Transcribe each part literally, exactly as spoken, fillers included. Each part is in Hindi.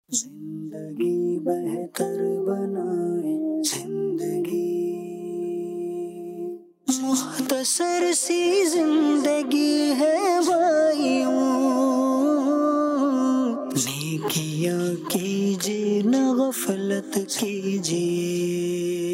जिंदगी बेहतर बनाए जिंदगी, मुख्तसर सी जिंदगी है भाइयों, नेकियां कीजिए न गफलत कीजिए।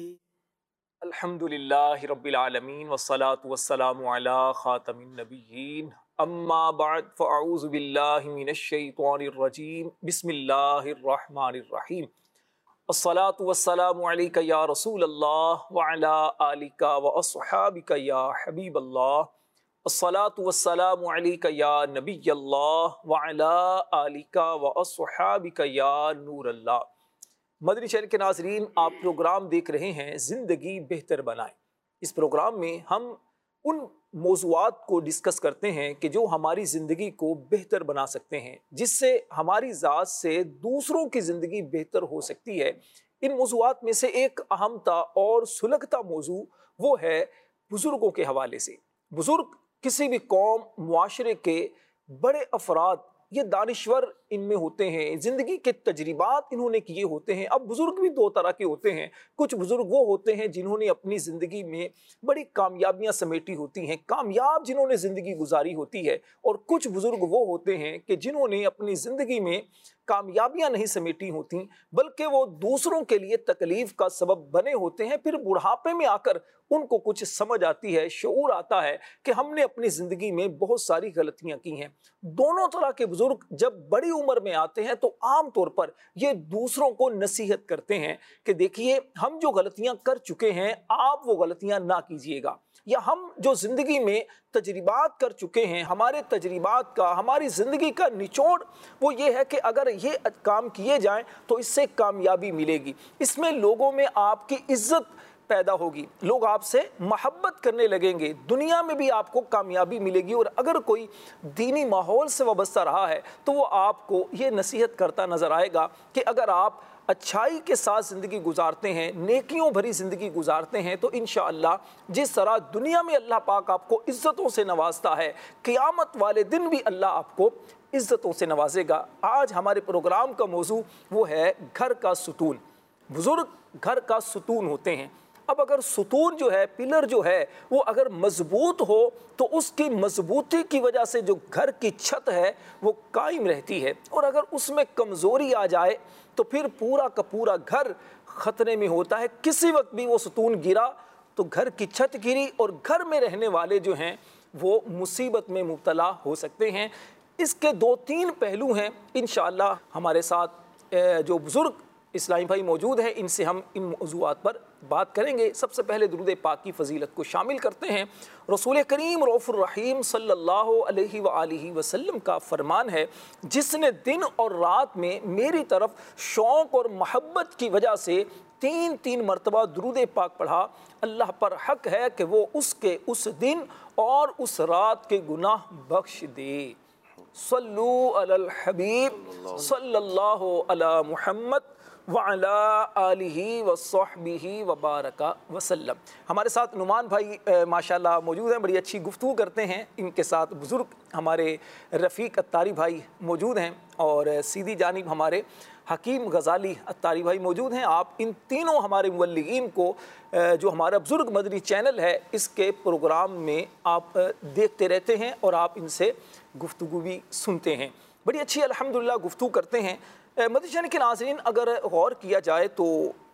अल्हम्दुलिल्लाहि रब्बिल आलमीन वस्सलातु वस्सलामु अला खातमिन नबिय्यीन अम्मा बअद फ़अऊज़ु बिल्लाहि मिनश शैतानिर रजीम बिस्मिल्लाहिर रहमानिर रहीम। अस्सलातु वस्सलामु अलैका या रसूलल्लाह व अला आलिका व अस्हाबिका या हबीबल्लाह। अस्सलातु वस्सलामु अलैका या नबियल्लाह व अला आलिका व अस्हाबिका या नूरल्लाह। मदनी शहर के नाज़रीन, आप प्रोग्राम देख रहे हैं ज़िंदगी बेहतर बनाए। इस प्रोग्राम में हम उन मौज़ूआत को डिस्कस करते हैं कि जो हमारी ज़िंदगी को बेहतर बना सकते हैं, जिससे हमारी ज़ात से दूसरों की ज़िंदगी बेहतर हो सकती है। इन मौज़ूआत में से एक अहमता और सुलगता मौजू वो है बुज़ुर्गों के हवाले से। बुज़ुर्ग किसी भी कौम मुआशरे के बड़े अफराद, ये दानिश्वर इनमें होते हैं, ज़िंदगी के तजर्बात इन्होंने किए होते हैं। अब बुज़ुर्ग भी दो तरह के होते हैं। कुछ बुज़ुर्ग वो होते हैं जिन्होंने अपनी ज़िंदगी में बड़ी कामयाबियां समेटी होती हैं, कामयाब जिन्होंने ज़िंदगी गुजारी होती है। और कुछ बुज़ुर्ग वो होते हैं कि जिन्होंने अपनी ज़िंदगी में कामयाबियां नहीं समेटी होती, बल्कि वो दूसरों के लिए तकलीफ़ का सबब बने होते हैं। फिर बुढ़ापे में आकर उनको कुछ समझ आती है, शऊर आता है कि हमने अपनी ज़िंदगी में बहुत सारी गलतियां की हैं। दोनों तरह के बुज़ुर्ग जब बड़ी उम्र में आते हैं तो आम तौर पर ये दूसरों को नसीहत करते हैं कि देखिए, हम जो गलतियां कर चुके हैं आप वो गलतियां ना कीजिएगा, या हम जो ज़िंदगी में तजर्बात कर चुके हैं, हमारे तजर्बात का, हमारी ज़िंदगी का निचोड़ वो ये है कि अगर ये काम किए जाएं तो इससे कामयाबी मिलेगी, इसमें लोगों में आपकी इज्जत पैदा होगी, लोग आपसे मोहब्बत करने लगेंगे, दुनिया में भी आपको कामयाबी मिलेगी। और अगर कोई दीनी माहौल से वाबस्ता रहा है तो वो आपको ये नसीहत करता नज़र आएगा कि अगर आप अच्छाई के साथ ज़िंदगी गुजारते हैं, नेकियों भरी ज़िंदगी गुजारते हैं, तो इंशाअल्लाह जिस तरह दुनिया में अल्लाह पाक आपको इज़्ज़तों से नवाजता है, क़यामत वाले दिन भी अल्लाह आपको इज़्ज़तों से नवाजेगा। आज हमारे प्रोग्राम का मौजू वो है घर का सुतून। बुज़ुर्ग घर का सुतून होते हैं। अब अगर सुतून जो है, पिलर जो है, वो अगर मजबूत हो तो उसकी मजबूती की वजह से जो घर की छत है वो कायम रहती है। और अगर उसमें कमज़ोरी आ जाए तो फिर पूरा का पूरा घर ख़तरे में होता है। किसी वक्त भी वो सुतून गिरा तो घर की छत गिरी और घर में रहने वाले जो हैं वो मुसीबत में मुब्तला हो सकते हैं। इसके दो तीन पहलू हैं। इंशाअल्लाह हमारे साथ जो बुज़ुर्ग इस्लामी भाई मौजूद हैं, इनसे हम इन मौज़ूआत पर बात करेंगे। सबसे पहले दुरूद पाक की फ़जीलत को शामिल करते हैं। रसूल करीम रऊफ़ुर रहीम सल्लल्लाहु अलैहि व आलिहि वसल्लम का फरमान है, जिसने दिन और रात में मेरी तरफ शौक़ और मोहब्बत की वजह से तीन तीन मरतबा दुरूद पाक पढ़ा, अल्लाह पर हक है कि वो उसके उस दिन और उस रात के गुनाह बख्श दे। सल्लू अलल हबीब सल्लल्लाहु अला मुहम्मद व अला आलिहि व सहबिहि व बारका वसल्लम। हमारे साथ नुमान भाई माशाल्लाह मौजूद हैं, बड़ी अच्छी गुफ्तगू करते हैं। इनके साथ बुज़ुर्ग हमारे रफ़ीक अत्तारी भाई मौजूद हैं और सीधी जानिब हमारे हकीम गज़ाली अत्तारी भाई मौजूद हैं। आप इन तीनों हमारे मुबल्लिगीन को जो हमारा बुज़ुर्ग मदनी चैनल है इसके प्रोग्राम में आप देखते रहते हैं और आप इनसे गुफ्तगू भी सुनते हैं। बड़ी अच्छी अल्हम्दुलिल्लाह गुफ्तगू करते हैं। मदनी चैनल के नाज़रीन, अगर गौर किया जाए तो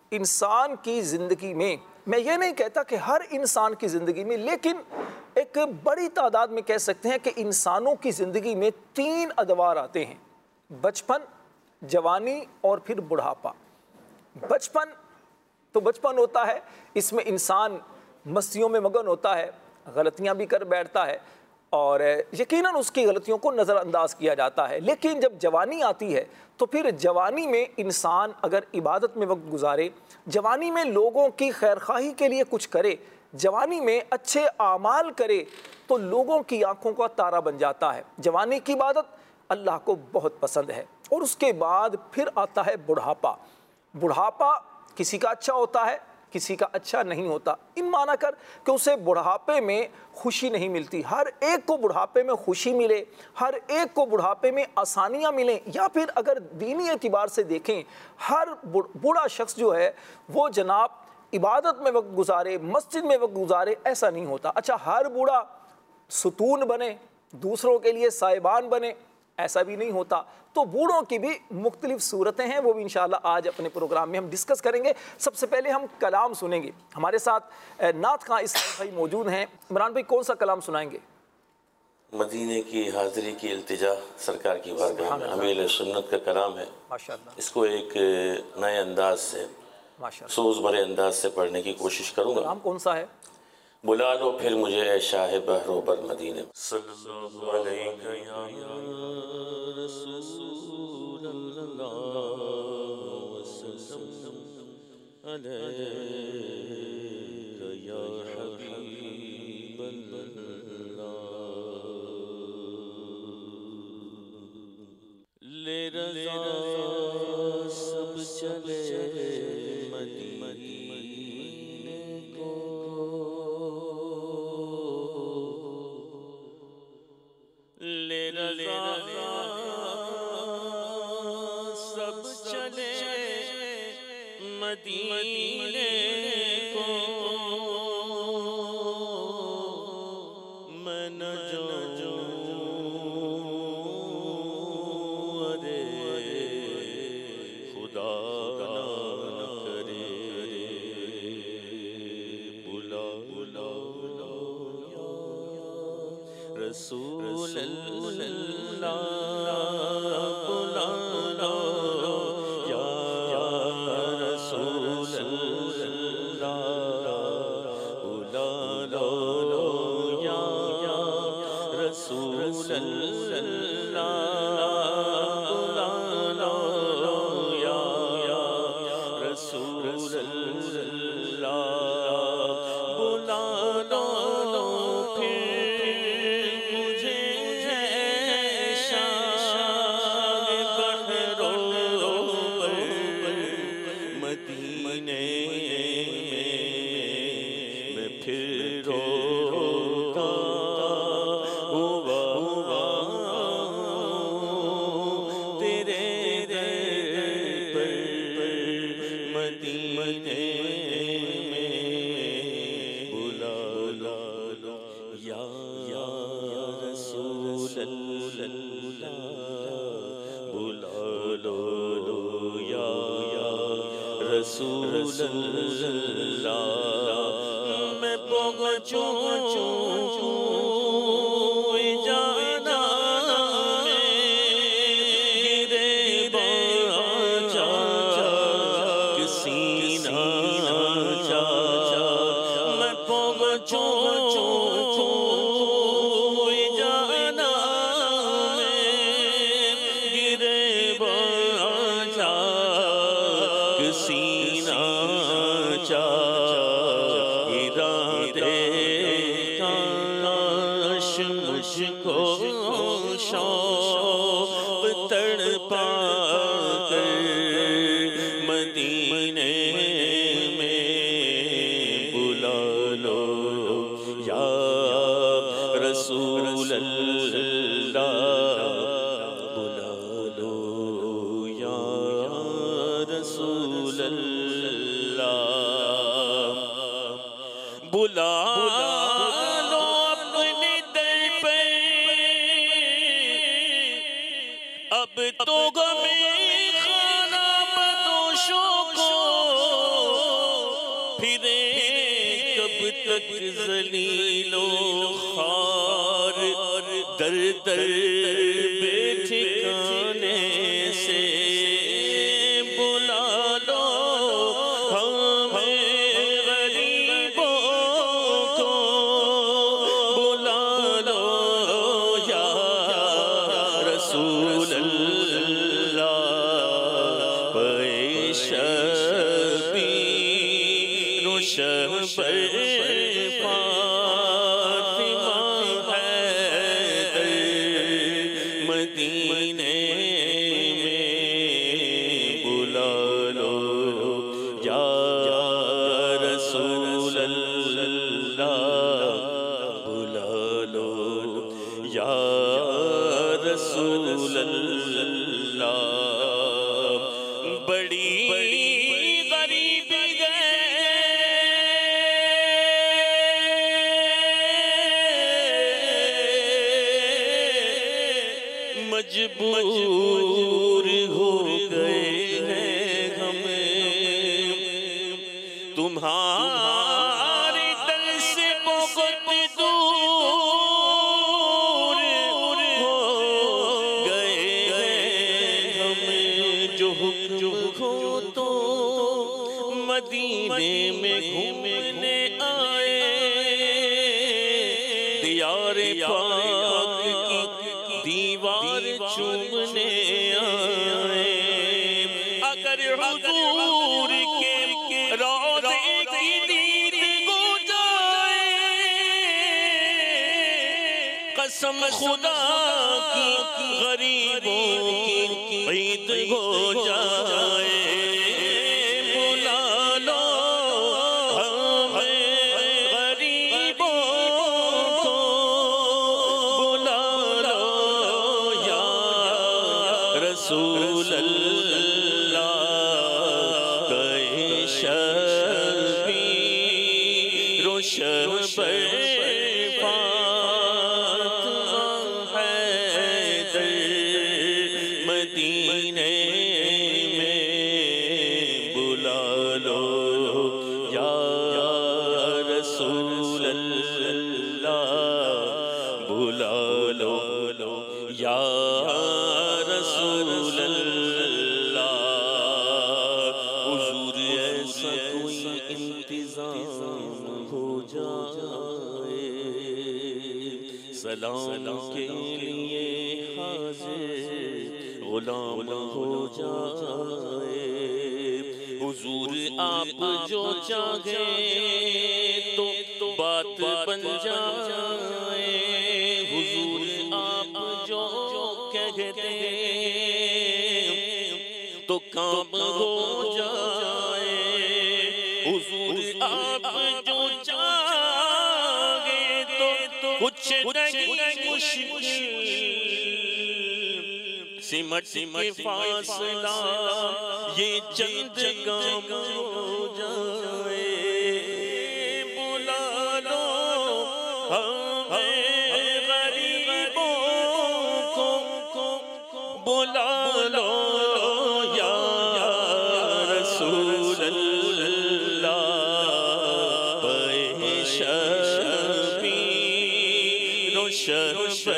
इंसान की ज़िंदगी में, मैं ये नहीं कहता कि हर इंसान की ज़िंदगी में, लेकिन एक बड़ी तादाद में कह सकते हैं कि इंसानों की ज़िंदगी में तीन अदवार आते हैं: बचपन, जवानी और फिर बुढ़ापा। बचपन तो बचपन होता है, इसमें इंसान मस्तियों में मगन होता है, गलतियां भी कर बैठता है और यकीनन उसकी गलतियों को नज़रअंदाज किया जाता है। लेकिन जब जवानी आती है तो फिर जवानी में इंसान अगर इबादत में वक्त गुजारे, जवानी में लोगों की खैरख्वाही के लिए कुछ करे, जवानी में अच्छे आमाल करे, तो लोगों की आंखों का तारा बन जाता है। जवानी की इबादत अल्लाह को बहुत पसंद है। और उसके बाद फिर आता है बुढ़ापा। बुढ़ापा किसी का अच्छा होता है, किसी का अच्छा नहीं होता, इन माना कर कि उसे बुढ़ापे में खुशी नहीं मिलती। हर एक को बुढ़ापे में खुशी मिले, हर एक को बुढ़ापे में आसानियाँ मिलें, या फिर अगर दीनी एतबार से देखें, हर बूढ़ा शख्स जो है वो जनाब इबादत में वक्त गुजारे, मस्जिद में वक्त गुजारे, ऐसा नहीं होता। अच्छा, हर बूढ़ा सुतून बने, दूसरों के लिए साहिबान बने, ऐसा भी नहीं होता। तो बूढ़ों की भी मुख्तलिफ सूरतें हैं, वो भी इंशाअल्लाह आज अपने प्रोग्राम में हम डिस्कस करेंगे। सबसे पहले हम कलाम सुनेंगे। हमारे साथ नात खां इस्माइल भाई मौजूद हैं। इमरान भाई, कौन सा कलाम सुनाएंगे? मदीने की हाज़िरी की इल्तिजा सरकार की बारगाह में, अमीर सुन्नत का कलाम है। माशाअल्लाह, इसको एक नए अंदाज से, माशाअल्लाह, सोज भरे अंदाज से पढ़ने की कोशिश करूँगा। कलाम कौन सा है? बुला लो फिर मुझे ए शाह बहरोबर मदीने। ले रज़ा सब चले मदीने को, ले रज़ा सब चले मदीने को, मैं न जाऊं रसूल अल्लाह, बुला लो या रसूल अल्लाह, बुला लो या रसूल अल्लाह, बुला लो या रसूल अल्लाह, बुला लो मैं पहुँचूं जाना मेरे बाचा किसी ना चाचा, मैं पहुँचूं जाना मेरे बाचा किसी मुझको शौक़ तड़पा कर मदीने में, बुला लो या रसूल अल्लाह, बुला लो या रसूल अल्लाह, बुला अब तो गमे खाना बदोशों को, फिरे कब तक जलीलो खार, दर दर बेठिकाने से, बुला लो हमें गरीबों को, बुला लो या रसूल फातिमा हैदर मदीने में, बुला लो या जो हुक्म हो तो मदीने में घूमने आए, दीवार पाक की दीवार चूमने आए। अगर हुजूर के रोज़े की दीद हो जाए, कसम खुदा की गरीबों की ईद हो जाए। बुला लो हमें गरीबों को, बुला लो या रसूल अल्लाह। कहे शबीर व शब मदीने में बुला लो या रसूल अल्लाह, बुला लो या रसूल अल्लाह। हुजूर ऐसा कोई इंतज़ाम हो जाए, सलाम के लिए हाज़िर गुलाम हो जाए। हुजूर आप जो चाहे तो बात बन जाए, हुजूर आप जो कहते तो काम हो जाए। हुजूर आप जो चाहे तो कुछ नहीं मुश्किल सिमट के फासला ये चंद काम हो जाए। बुला लो हमें गरीबों को, बुला लो या रसूल अल्लाह। पे शबीर व शब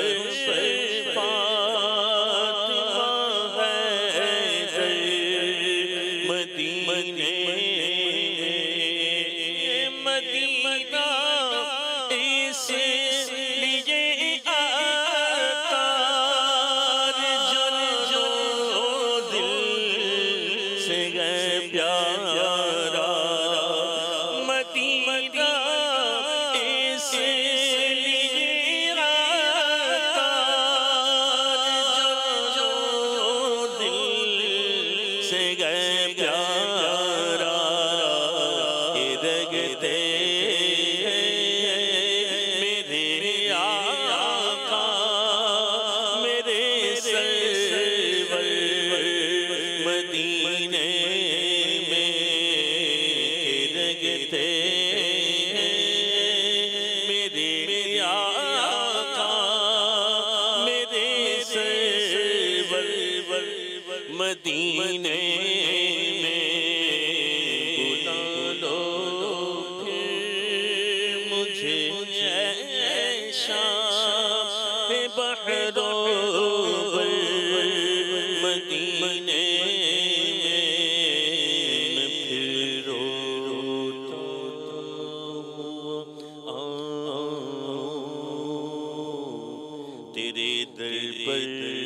मदीने में बुला लो फिर मुझे शाम बहरो मदीने में फिर रोता तेरे दर पर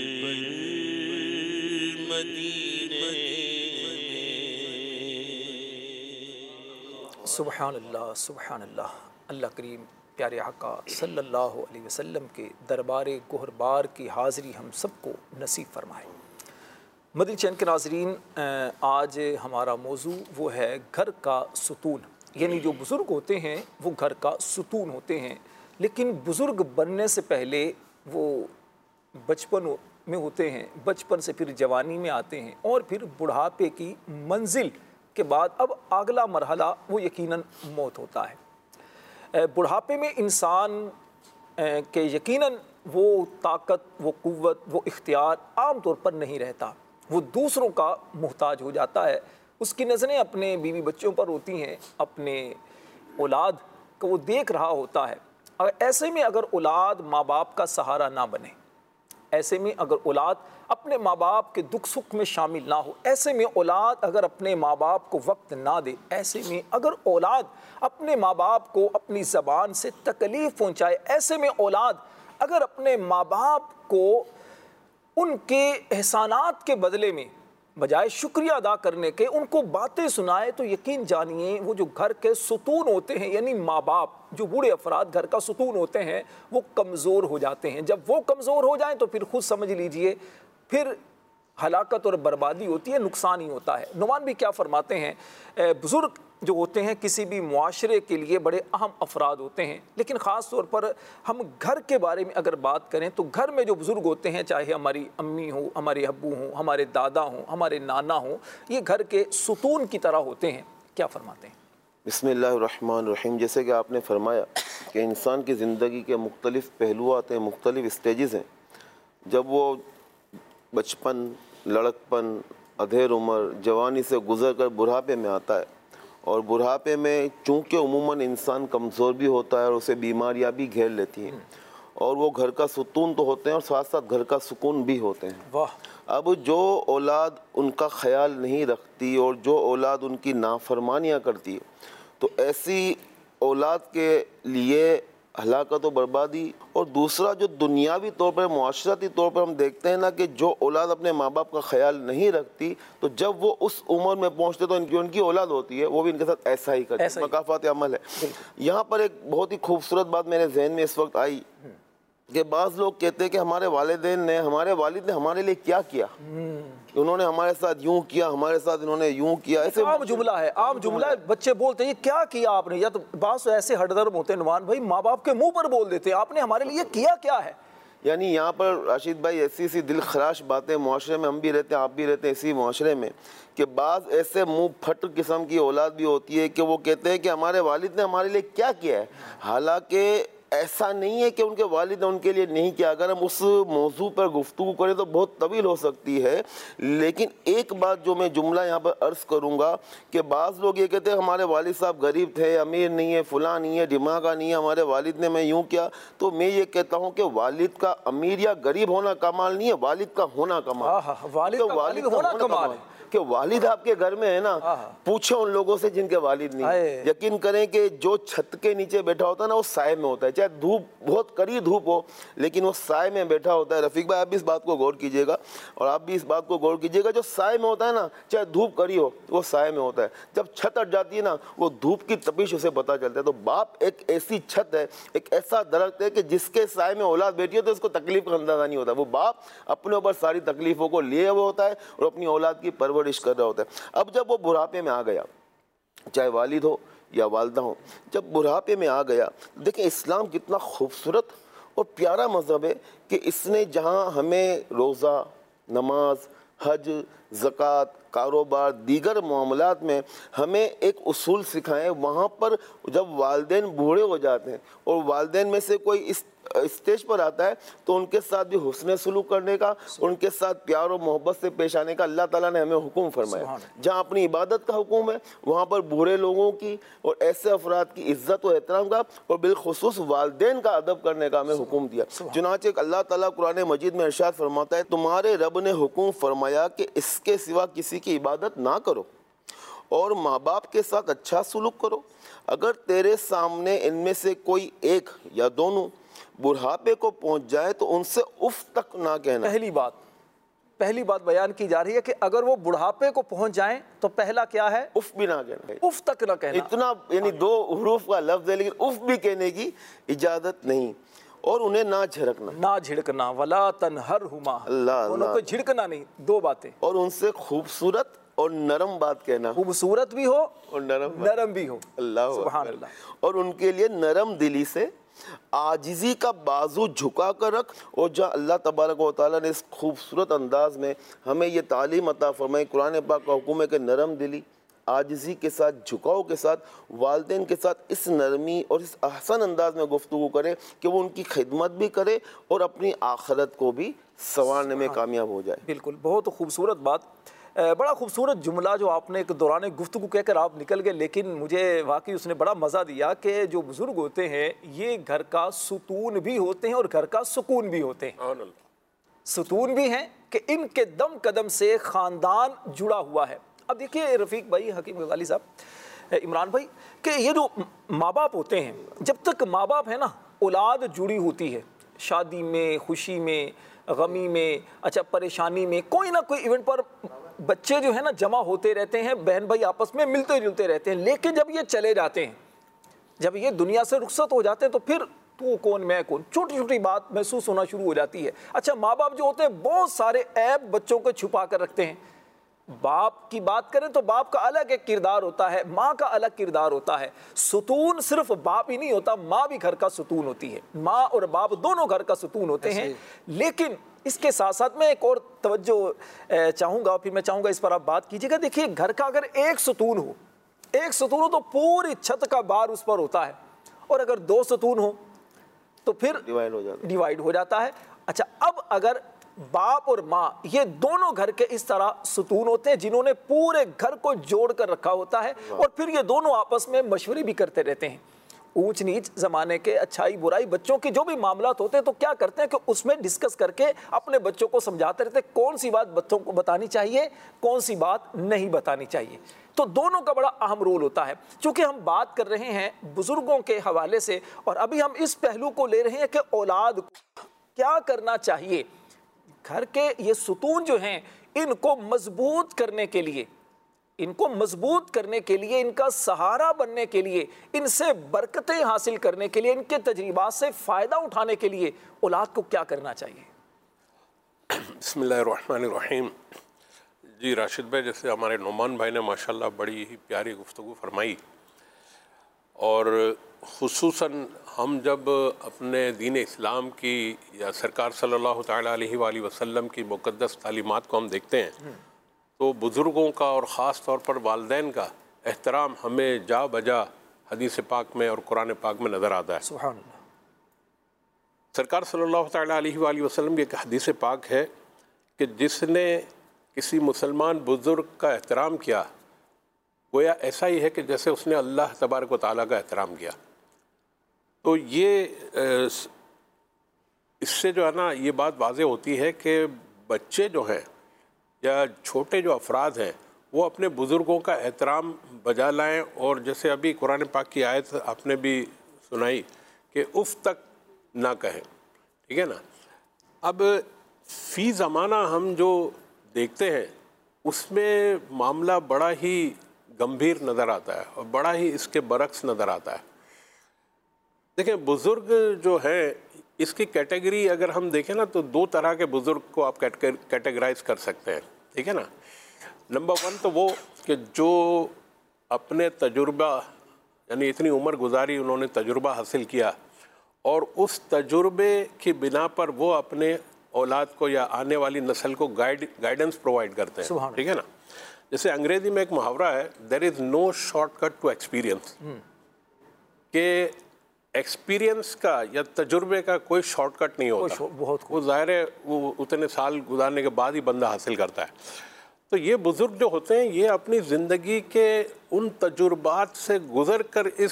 सुबहान अल्लाह सुबहान अल्लाह। अल्लाह करीम प्यारे आका सल्लल्लाहु अलैहि वसल्लम के दरबार गोहरबार की हाज़िरी हम सबको नसीब फरमाए। मदनी चैनल के नाज़रीन, आज हमारा मौजू वो है घर का सुतून। यानी जो बुज़ुर्ग होते हैं वो घर का सुतून होते हैं, लेकिन बुज़ुर्ग बनने से पहले वो बचपन में होते हैं, बचपन से फिर जवानी में आते हैं और फिर बुढ़ापे की मंजिल के बाद अब अगला मरहला वो यकीनन मौत होता है। बुढ़ापे में इंसान के यकीनन वो ताकत, वो कुव्वत, वो इख्तियार आम तौर पर नहीं रहता, वो दूसरों का मुहताज हो जाता है। उसकी नज़रें अपने बीवी बच्चों पर होती हैं, अपने औलाद को वो देख रहा होता है। अगर ऐसे में अगर औलाद माँ बाप का सहारा ना बने, ऐसे में अगर औलाद अपने माँ बाप के दुख सुख में शामिल ना हो। ऐसे में औलाद अगर अपने माँ बाप को वक्त ना दे, ऐसे में अगर औलाद अपने माँ बाप को अपनी ज़बान से तकलीफ़ पहुँचाए, ऐसे में औलाद अगर अपने माँ बाप को उनके एहसानात के बदले में बजाय शुक्रिया अदा करने के उनको बातें सुनाए, तो यकीन जानिए वो जो घर के सुतून होते हैं, यानी माँ बाप, जो बूढ़े अफराद घर का सुतून होते हैं, वो कमज़ोर हो जाते हैं। जब वो कमज़ोर हो जाएं तो फिर खुद समझ लीजिए फिर हलाकत और बर्बादी होती है, नुकसान ही होता है। नुमान भी क्या फरमाते हैं, बुज़ुर्ग जो होते हैं किसी भी मुआशरे के लिए बड़े अहम अफराद होते हैं, लेकिन ख़ास तौर पर हम घर के बारे में अगर बात करें तो घर में जो बुज़ुर्ग होते हैं, चाहे हमारी अम्मी हो, हमारे अब्बू हों, हमारे दादा हों, हमारे नाना हों, ये घर के सुतून की तरह होते हैं। क्या फरमाते हैं? बिस्मिल्लाहिर्रहमानिर्रहीम। जैसे कि आपने फरमाया कि इंसान की ज़िंदगी के मुख्तलिफ़ पहलू आते हैं, मुख्तलिफ़ स्टेजेस हैं। जब वो बचपन, लड़कपन, अधेड़ उम्र, जवानी से गुज़र कर बुढ़ापे में आता है, और बुढ़ापे में चूँकि उमूमन इंसान कमज़ोर भी होता है और उसे बीमारियां भी घेर लेती हैं, और वो घर का सुकून तो होते हैं और साथ साथ घर का सुकून भी होते हैं। वाह। अब जो औलाद उनका ख्याल नहीं रखती और जो औलाद उनकी नाफरमानियाँ करती है, तो ऐसी औलाद के लिए हलाकत और बर्बादी। और दूसरा जो दुनियावी तौर पर, मुआशरती तौर पर हम देखते हैं ना कि जो औलाद अपने माँ बाप का ख्याल नहीं रखती, तो जब वो उस उम्र में पहुँचते तो इनकी उनकी औलाद होती है वो भी इनके साथ ऐसा ही करती है। मकाफात अमल है। यहाँ पर एक बहुत ही खूबसूरत बात मेरे जहन में इस वक्त आई कि बाज़ लोग कहते हैं कि हमारे वालिदैन ने, हमारे वालिद ने हमारे लिए क्या किया, उन्होंने हमारे साथ यूं किया, हमारे साथ इन्होंने यूं किया। ऐसे आम जुमला है, आम जुमला है। बच्चे बोलते हैं ये क्या किया आपने, या तो बात ऐसे हटदर्म होते हैं नुमान भाई, माँ बाप के मुंह पर बोल देते हैं आपने हमारे लिए किया क्या है। यानी यहाँ पर राशिद भाई ऐसी सी दिल खराश बातें, मुआशरे में हम भी रहते हैं, आप भी रहते हैं इसी मुआशरे में, कि बाज़ ऐसे मुँह फट किस्म की औलाद भी होती है कि वो कहते हैं कि हमारे वालिद ने हमारे लिए क्या किया है। हालांकि ऐसा नहीं है कि उनके वालिद ने उनके लिए नहीं किया। अगर हम उस मौजू पर गुफ्तगू करें तो बहुत तवील हो सकती है, लेकिन एक बात जो मैं जुमला यहाँ पर अर्ज़ करूँगा कि बाज़ लोग ये कहते हैं हमारे वालिद साहब गरीब थे, अमीर नहीं है, फलां नहीं है, दिमागा नहीं है, हमारे वालिद ने मैं यूँ किया। तो मैं ये कहता हूँ कि वालिद का अमीर या गरीब होना कमाल नहीं है, वालिद का होना कमाल। वालिद का वालिद होना कमाल है कि वालिद आपके घर में है ना, पूछे उन लोगों से जिनके वालिद नहीं। यकीन करें कि जो छत के नीचे बैठा होता है ना, वो साए में होता है, चाहे धूप बहुत कड़ी धूप हो, लेकिन वो साए में बैठा होता है। रफीक भाई आप भी इस बात को गौर कीजिएगा, और आप भी इस बात को गौर कीजिएगा, जो साए में होता है ना, चाहे धूप कड़ी हो, वो साए में होता है। जब छत हट जाती है ना, वो धूप की तपिश उसे पता चलता है। तो बाप एक ऐसी छत है, एक ऐसा दरख्त है कि जिसके साए में औलाद बैठी है तो उसको तकलीफ का अंदाजा नहीं होता। वो बाप अपने ऊपर सारी तकलीफों को लिए हुआ होता है और अपनी औलाद की परवरिश कर रहा होता है। अब जब वो बुढ़ापे में आ गया, चाहे वालिद हो या वालदा हो, जब बुढ़ापे में आ गया, देखिए इस्लाम कितना खूबसूरत और प्यारा मज़हब है कि इसने जहाँ हमें रोज़ा, नमाज, हज, ज़कात, कारोबार, दीगर मामलात में हमें एक उसूल सिखाएं, वहाँ पर जब वालिदैन बूढ़े हो जाते हैं और वालिदैन में से कोई इस स्टेज पर आता है तो उनके साथ भी हुस्न सलूक करने का, उनके साथ प्यार और मोहब्बत से पेश आने का अल्लाह ताला ने हमें हुक्म फरमाया। जहाँ अपनी इबादत का हुक्म है, वहाँ पर बूढ़े लोगों की और ऐसे अफराद की इज्जत और एहतराम का और बिलखुसूस वालिदैन का अदब करने का हमें हुक्म दिया। चुनांचे अल्लाह ताला कुरान मजीद में इरशाद फरमाता है, तुम्हारे रब ने हुक्म फरमाया कि इसके सिवा किसी की इबादत ना करो और माँ बाप के साथ अच्छा सलूक करो। अगर तेरे सामने इनमें से कोई एक या दोनों बुढ़ापे को पहुंच जाए तो उनसे उफ तक ना कहना। पहली बात पहली बात बयान की जा रही है कि अगर वो बुढ़ापे को पहुंच जाएं तो पहला क्या है, उफ भी ना कहना, उफ तक ना कहना। इतना यानी दो हुरूफ का लफ्ज है, लेकिन उफ भी कहने की इजाजत नहीं। और उन्हें ना झिड़कना, ना झिड़कना, वला तनहरहुमा, उन्हें कोई झिड़कना नहीं, दो बातें। और उनसे खूबसूरत और नरम बात कहना, खूबसूरत भी हो और नरम नरम भी हो। अल्लाह सुभान अल्लाह। और उनके लिए नरम दिली से आजिज़ी का बाजू झुका कर रख। और जहाँ अल्लाह तबारक व तआला ने इस खूबसूरत अंदाज में हमें ये तालीम अता फरमाई, कुरान पाक का हुक्म है कि नरम दिली, आजिज़ी के साथ, झुकाव के साथ वालिदैन के साथ इस नरमी और इस अहसन अंदाज में गुफ्तगू करे कि वो उनकी खिदमत भी करे और अपनी आखिरत को भी संवारने में कामयाब हो जाए। बिल्कुल, बहुत खूबसूरत बात, बड़ा खूबसूरत जुमला जो आपने एक दौरान गुफ्तगू कहकर आप निकल गए, लेकिन मुझे वाकई उसने बड़ा मज़ा दिया कि जो बुज़ुर्ग होते हैं ये घर का सुतून भी होते हैं और घर का सुकून भी होते हैं। सुतून भी हैं कि इनके दम कदम से ख़ानदान जुड़ा हुआ है। अब देखिए रफ़ीक भाई, हकीम गज़ाली साहब, इमरान भाई, कि ये जो माँ बाप होते हैं, जब तक माँ बाप है ना, औलाद जुड़ी होती है, शादी में, खुशी में, गमी में, अच्छा परेशानी में, कोई ना कोई इवेंट पर बच्चे जो है ना जमा होते रहते हैं, बहन भाई आपस में मिलते जुलते रहते हैं। लेकिन जब ये चले जाते हैं, जब ये दुनिया से रुखसत हो जाते हैं, तो फिर तू कौन मैं कौन, छोटी छोटी बात महसूस होना शुरू हो जाती है। अच्छा, माँ बाप जो होते हैं बहुत सारे ऐब बच्चों को छुपा कर रखते हैं। बाप की बात करें तो बाप का अलग एक किरदार होता है, माँ का अलग किरदार होता है। सुतून सिर्फ बाप ही नहीं होता, माँ भी घर का सुतून होती है। माँ और बाप दोनों घर का सुतून होते हैं। लेकिन इसके साथ साथ मैं एक और तवज्जो चाहूँगा, फिर मैं चाहूँगा इस पर आप बात कीजिएगा। देखिए, घर का अगर एक सुतून हो, एक सुतून हो तो पूरी छत का भार उस पर होता है, और अगर दो सुतून हो तो फिर डिवाइड हो जाता है डिवाइड हो जाता है। अच्छा, अब अगर बाप और माँ ये दोनों घर के इस तरह सुतून होते हैं जिन्होंने पूरे घर को जोड़ कर रखा होता है, और फिर ये दोनों आपस में मशवरे भी करते रहते हैं। ऊंच नीच ज़माने के, अच्छाई बुराई, बच्चों के जो भी मामलात होते हैं तो क्या करते हैं कि उसमें डिस्कस करके अपने बच्चों को समझाते रहते हैं कौन सी बात बच्चों को बतानी चाहिए, कौन सी बात नहीं बतानी चाहिए। तो दोनों का बड़ा अहम रोल होता है। चूँकि हम बात कर रहे हैं बुज़ुर्गों के हवाले से, और अभी हम इस पहलू को ले रहे हैं कि औलाद को क्या करना चाहिए। घर के ये सुतून जो हैं, इनको मजबूत करने के लिए, इनको मजबूत करने के लिए, इनका सहारा बनने के लिए, इनसे बरकतें हासिल करने के लिए, इनके तजर्बात से फ़ायदा उठाने के लिए औलाद को क्या करना चाहिए? बिस्मिल्लाहिर्रहमानिर्रहीम। जी राशिद भाई, जैसे हमारे नोमान भाई ने माशाल्लाह बड़ी ही प्यारी गुफ्तगू फरमाई, और खुसूसन हम जब अपने दीन इस्लाम की या सरकार सल्लल्लाहु तआला अलैहि वसल्लम की मुक़द्दस तालीमात को हम देखते हैं तो बुज़ुर्गों का और ख़ास तौर पर वालिदैन का एहतराम हमें जा बजा हदीस पाक में और कुरान पाक में नज़र आता है। सुभान अल्लाह। सरकार सल्लल्लाहु तआला अलैहि वसल्लम की एक हदीस पाक है कि जिसने किसी मुसलमान बुज़ुर्ग का एहतराम किया, गोया ऐसा ही है कि जैसे उसने अल्लाह तबारक व तआला का एहतराम किया। तो ये इससे जो है ना, ये बात वाज़ेह होती है कि बच्चे जो हैं या छोटे जो अफराद हैं वो अपने बुज़ुर्गों का एहतराम बजा लाएं, और जैसे अभी कुरान पाक की आयत आपने भी सुनाई कि उफ़ तक ना कहें, ठीक है ना। अब फ़ी ज़माना हम जो देखते हैं उसमें मामला बड़ा ही गंभीर नज़र आता है और बड़ा ही इसके बरक्स नज़र आता है। देखें, बुज़ुर्ग जो है, इसकी कैटेगरी अगर हम देखें ना तो दो तरह के बुज़ुर्ग को आप कैटेगराइज कर सकते हैं, ठीक है ना। नंबर वन तो वो कि जो अपने तजुर्बा, यानी इतनी उम्र गुजारी, उन्होंने तजुर्बा हासिल किया और उस तजुर्बे की बिना पर वो अपने औलाद को या आने वाली नस्ल को गाइड गाइडेंस प्रोवाइड करते हैं, ठीक है ना। जैसे अंग्रेज़ी में एक मुहावरा है, there is no shortcut to experience, कि एक्सपीरियंस का या तजुर्बे का कोई शॉर्टकट नहीं होता, बहुत वो ज़ाहिर है वो उतने साल गुजारने के बाद ही बंदा हासिल करता है। तो ये बुज़ुर्ग जो होते हैं ये अपनी ज़िंदगी के उन तजुर्बात से गुज़र कर इस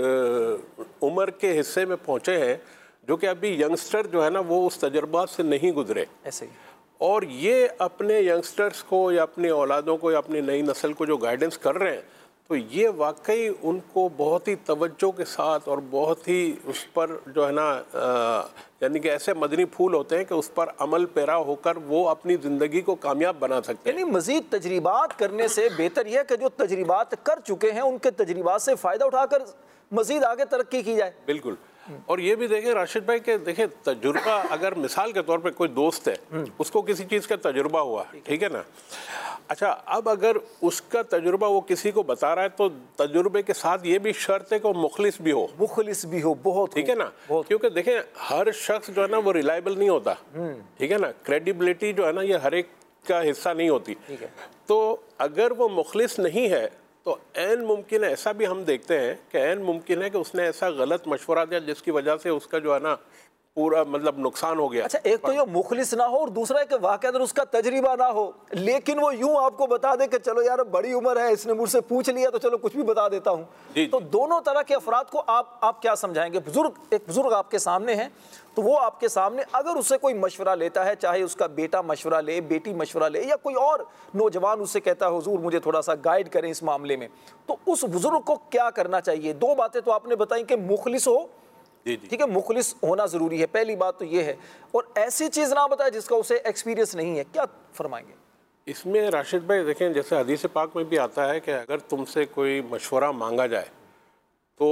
उम्र के हिस्से में पहुँचे हैं जो कि अभी यंगस्टर जो है ना वो उस तजुर्बात से नहीं गुज़रे ऐसे ही। और ये अपने यंगस्टर्स को या अपनी औलादों को या अपनी नई नस्ल को जो गाइडेंस कर रहे हैं, तो ये वाकई उनको बहुत ही तवज्जो के साथ और बहुत ही उस पर जो है ना, यानी कि ऐसे मदनी फूल होते हैं कि उस पर अमल पैरा होकर वो अपनी ज़िंदगी को कामयाब बना सकते हैं। यानी मज़ीद तजरीबात करने से बेहतर यह है कि जो तजरीबात कर चुके हैं उनके तजरीबात से फ़ायदा उठाकर मज़ीद आगे तरक्की की जाए। बिल्कुल। और ये भी देखें राशिद भाई के देखें, तजुर्बा अगर मिसाल के तौर पे कोई दोस्त है, उसको किसी चीज़ का तजुर्बा हुआ, ठीक है ना। अच्छा, अब अगर उसका तजुर्बा वो किसी को बता रहा है तो तजुर्बे के साथ ये भी शर्त है कि वो मुखलिस भी हो, मुखलिस भी हो, बहुत, ठीक है ना। क्योंकि देखें हर शख्स जो है ना वो रिलायबल नहीं होता, ठीक है ना। क्रेडिबिलिटी जो है ना ये हर एक का हिस्सा नहीं होती। तो अगर वो मुखलिस नहीं है तो ऐन मुमकिन है, ऐसा भी हम देखते हैं कि ऐन मुमकिन है कि उसने ऐसा गलत मशवरा दिया जिसकी वजह से उसका जो है ना पूरा मतलब नुकसान हो गया। अच्छा, एक तो ये मुखलिस ना हो और दूसरा है कि वाकई अंदर उसका तजर्बा ना हो, लेकिन वो यूं आपको बता दे कि चलो यार बड़ी उम्र है, इसने मुझसे पूछ लिया तो चलो कुछ भी बता देता हूं। तो दोनों तरह के अफराद को आप आप क्या समझाएंगे? बुजुर्ग, एक बुजुर्ग आपके सामने है तो वो आपके सामने अगर उससे कोई मशवरा लेता है, चाहे उसका बेटा मशवरा ले, बेटी मशवरा ले, या कोई और नौजवान उससे कहता है हुजूर मुझे थोड़ा सा गाइड करें इस मामले में, तो उस बुजुर्ग को क्या करना चाहिए? दो बातें तो आपने बताई कि मुखलिस हो, ठीक है, मुखलिस होना जरूरी है, पहली बात तो ये है, और ऐसी चीज ना बताए जिसका उसे एक्सपीरियंस नहीं है, क्या फरमाएंगे इसमें? राशिद भाई देखें, जैसे हदीस पाक में भी आता है कि अगर तुमसे कोई मशवरा मांगा जाए तो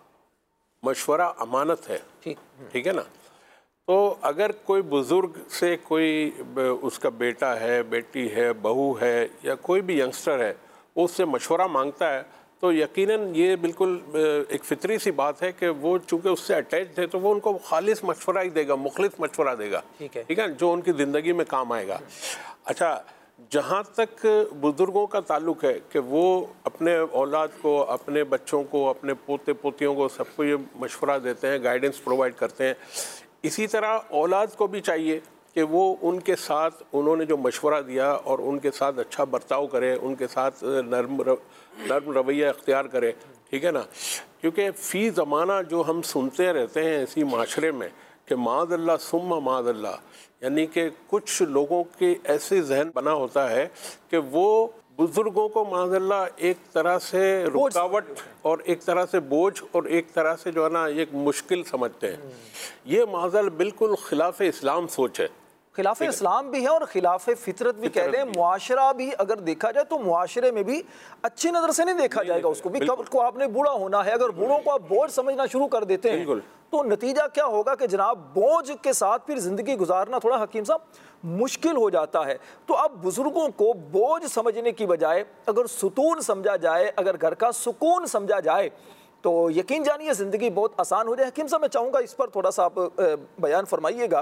मशवरा अमानत है, ठीक ठीक है ना। तो अगर कोई बुज़ुर्ग से कोई उसका बेटा है, बेटी है, बहू है, या कोई भी यंगस्टर है वो उससे मशवरा मांगता है, तो यकीनन ये बिल्कुल एक फितरी सी बात है कि वो चूँकि उससे अटैच थे तो वो उनको खालिस मशवरा ही देगा, मुखलिस मशवरा देगा, ठीक है ठीक है, जो उनकी ज़िंदगी में काम आएगा। अच्छा, जहाँ तक बुज़ुर्गों का ताल्लुक़ है कि वो अपने औलाद को, अपने बच्चों को, अपने पोते पोतियों को सबको ये मशवरा देते हैं, गाइडेंस प्रोवाइड करते हैं, इसी तरह औलाद को भी चाहिए कि वो उनके साथ उन्होंने जो मशवरा दिया और उनके साथ अच्छा बर्ताव करे, उनके साथ नर्म नर्म रवैया अख्तियार करे, ठीक है ना। क्योंकि फ़ी ज़माना जो हम सुनते रहते हैं इसी माशरे में कि माज़अल्लाह सुम्मा माज़अल्लाह, यानी कि कुछ लोगों के ऐसे जहन बना होता है कि वो बुज़ुर्गों को माज़अल्लाह एक तरह से रुकावट और एक तरह से बोझ और एक तरह से जो है ना एक मुश्किल समझते हैं। ये माज़अल्लाह बिल्कुल खिलाफ इस्लाम सोच है, खिलाफ इस्लाम भी है और खिलाफ फितरत भी कह लें। मुआशरा भी अगर देखा जाए तो मुआशरे में भी अच्छी नज़र से नहीं देखा जाएगा उसको भी। कब को आपने बूढ़ा होना है, अगर बूढ़ों को आप बोझ समझना शुरू कर देते हैं तो नतीजा क्या होगा कि जनाब बोझ के साथ फिर ज़िंदगी गुजारना थोड़ा हकीम साहब मुश्किल हो जाता है। तो अब बुज़ुर्गों को बोझ समझने की बजाय अगर सुकून समझा जाए, अगर घर का सुकून समझा जाए तो यकीन जानिए ज़िंदगी बहुत आसान हो जाए। हकीम साहब, मैं चाहूँगा इस पर थोड़ा सा आप बयान फरमाइएगा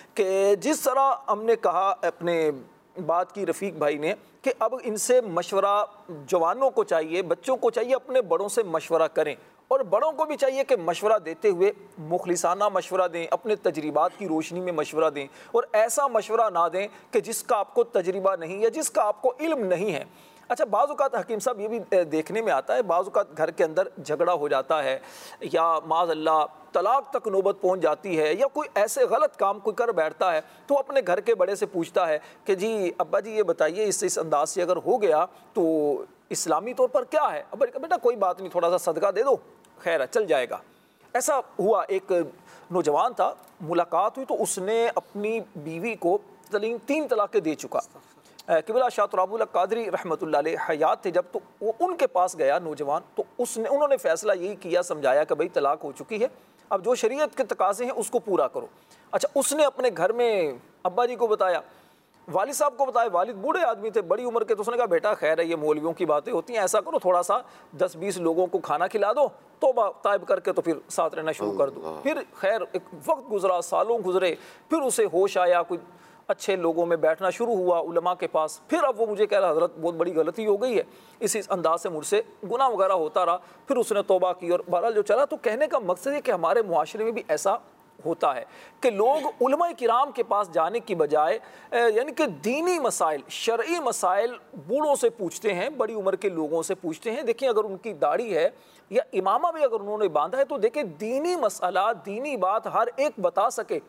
कि जिस तरह हमने कहा अपने बात की रफ़ीक भाई ने कि अब इनसे मशवरा जवानों को चाहिए, बच्चों को चाहिए अपने बड़ों से मशवरा करें, और बड़ों को भी चाहिए कि मशवरा देते हुए मुखलिसाना मशवरा दें, अपने तजर्बात की रोशनी में मशवरा दें, और ऐसा मशवरा ना दें कि जिसका आपको तजर्बा नहीं या जिसका आपको इल्म नहीं है। अच्छा, बाज़ औक़ात हकीम साहब ये भी देखने में आता है, बाज़ औक़ात घर के अंदर झगड़ा हो जाता है या माज़अल्लाह तलाक तक नौबत पहुंच जाती है, या कोई ऐसे गलत काम कोई कर बैठता है तो अपने घर के बड़े से पूछता है कि जी अब्बा जी ये बताइए इस इस अंदाज से अगर हो गया तो इस्लामी तौर पर क्या है? अब बेटा कोई बात नहीं, थोड़ा सा सदका दे दो, खैर चल जाएगा। ऐसा हुआ, एक नौजवान था, मुलाकात हुई तो उसने अपनी बीवी को तीन तलाक़ें दे चुका। किबला शाह तुराबुल कादरी रहमतुल्लाह अलैह हयात थे जब, तो वो उनके पास गया नौजवान, तो उसने उन्होंने फ़ैसला यही किया, समझाया कि भाई तलाक हो चुकी है, अब जो शरीयत के तकाज़े हैं उसको पूरा करो। अच्छा, उसने अपने घर में अब्बा जी को बताया, वालिद साहब को बताया, वालिद बूढ़े आदमी थे, बड़ी उम्र के, तो उसने कहा बेटा खैर है ये मौलवियों की बातें होती हैं, ऐसा करो थोड़ा सा दस बीस लोगों को खाना खिला दो, तौबा तायब करके तो फिर साथ रहना शुरू कर दो। फिर खैर एक वक्त गुजरा, सालों गुजरे, फिर उसे होश आया, कोई अच्छे लोगों में बैठना शुरू हुआ, उलमा के पास। फिर अब वो मुझे कह रहा हज़रत बहुत बड़ी गलती हो गई है, इसी अंदाज से मुझसे गुनाह वगैरह होता रहा। फिर उसने तौबा की और बहरहाल जो चला। तो कहने का मकसद है कि हमारे मुआशरे में भी ऐसा होता है कि लोग उलमा किराम के पास जाने की बजाय यानी कि दीनी मसाइल, शरई मसाइल बूढ़ों से पूछते हैं, बड़ी उम्र के लोगों से पूछते हैं। देखिए अगर उनकी दाढ़ी है या इमामा भी अगर उन्होंने बांधा है तो देखिए दीनी मसला, दीनी बात हर एक बता सके,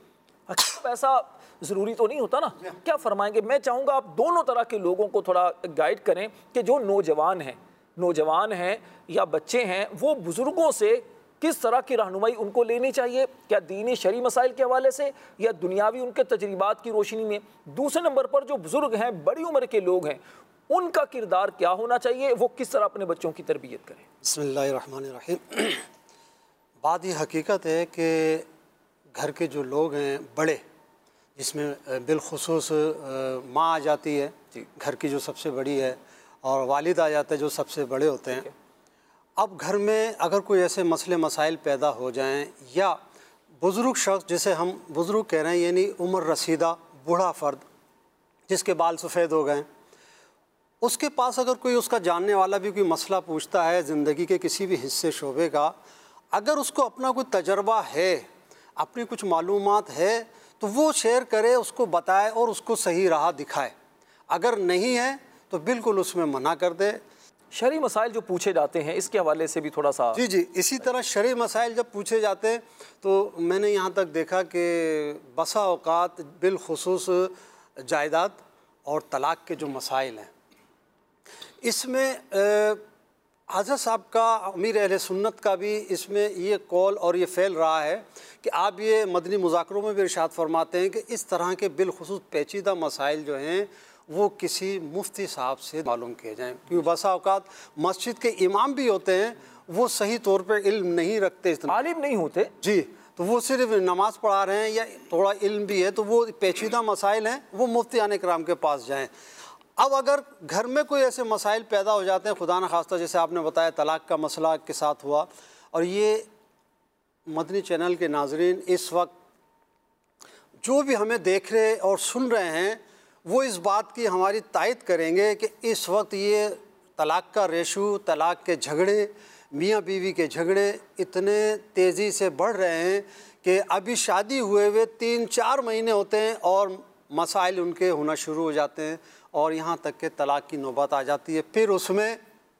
ऐसा ज़रूरी तो नहीं होता ना। क्या फरमाएंगे? मैं चाहूँगा आप दोनों तरह के लोगों को थोड़ा गाइड करें कि जो नौजवान हैं नौजवान हैं या बच्चे हैं, वो बुज़ुर्गों से किस तरह की रहनुमाई उनको लेनी चाहिए, क्या दीनी शरई मसाइल के हवाले से या दुनियावी उनके तजर्बात की रोशनी में। दूसरे नंबर पर जो बुज़ुर्ग हैं, बड़ी उम्र के लोग हैं, उनका किरदार क्या होना चाहिए, वो किस तरह अपने बच्चों की तरबियत करें। बिस्मिल्लाहिर्रहमानिर्रहीम। बात ये हकीकत है कि घर के जो लोग हैं बड़े, जिसमें बिलखुसूस माँ आ जाती है घर की जो सबसे बड़ी है, और वालिद आ जाता है जो सबसे बड़े होते हैं। अब घर में अगर कोई ऐसे मसले मसाइल पैदा हो जाएं, या बुज़ुर्ग शख्स जिसे हम बुज़ुर्ग कह रहे हैं यानी उम्र रसीदा बूढ़ा फ़र्द जिसके बाल सफ़ेद हो गए, उसके पास अगर कोई उसका जानने वाला भी कोई मसला पूछता है ज़िंदगी के किसी भी हिस्से शोबे का, अगर उसको अपना कोई तजर्बा है, अपनी कुछ मालूमात है तो वो शेयर करे, उसको बताए और उसको सही राह दिखाए। अगर नहीं है तो बिल्कुल उसमें मना कर दे। शरई मसाइल जो पूछे जाते हैं इसके हवाले से भी थोड़ा सा। जी जी, इसी तरह शरई मसाइल जब पूछे जाते हैं तो मैंने यहाँ तक देखा कि बसा औकात बिलखुसूस जायदाद और तलाक़ के जो मसाइल हैं, इसमें हज़रत साहब का, अमीर अहले सुन्नत का भी इसमें ये कौल और ये फ़ैल रहा है कि आप ये मदनी मुज़ाकरों में भी इरशाद फरमाते हैं कि इस तरह के बिलखुसूस पेचीदा मसाइल जो हैं वो किसी मुफ्ती साहब से मालूम किए जाएँ, क्योंकि बसा औकात मस्जिद के इमाम भी होते हैं, वो सही तौर पर इल्म नहीं रखते, इतना आलिम नहीं होते जी, तो वो सिर्फ नमाज़ पढ़ा रहे हैं या थोड़ा इल्म भी है, तो वो पेचीदा मसाइल हैं, वो मुफ्ती आने कराम के पास जाएँ। अब अगर घर में कोई ऐसे मसाइल पैदा हो जाते हैं, खुदा न खास्ता जैसे आपने बताया तलाक़ का मसला के साथ हुआ, और ये मदनी चैनल के नाज़रीन इस वक्त जो भी हमें देख रहे और सुन रहे हैं वो इस बात की हमारी तायद करेंगे कि इस वक्त ये तलाक़ का रेशू, तलाक़ के झगड़े, मियाँ बीवी के झगड़े इतने तेज़ी से बढ़ रहे हैं कि अभी शादी हुए हुए तीन चार महीने होते हैं और मसाइल उनके होना शुरू हो जाते हैं और यहाँ तक के तलाक़ की नौबत आ जाती है। फिर उसमें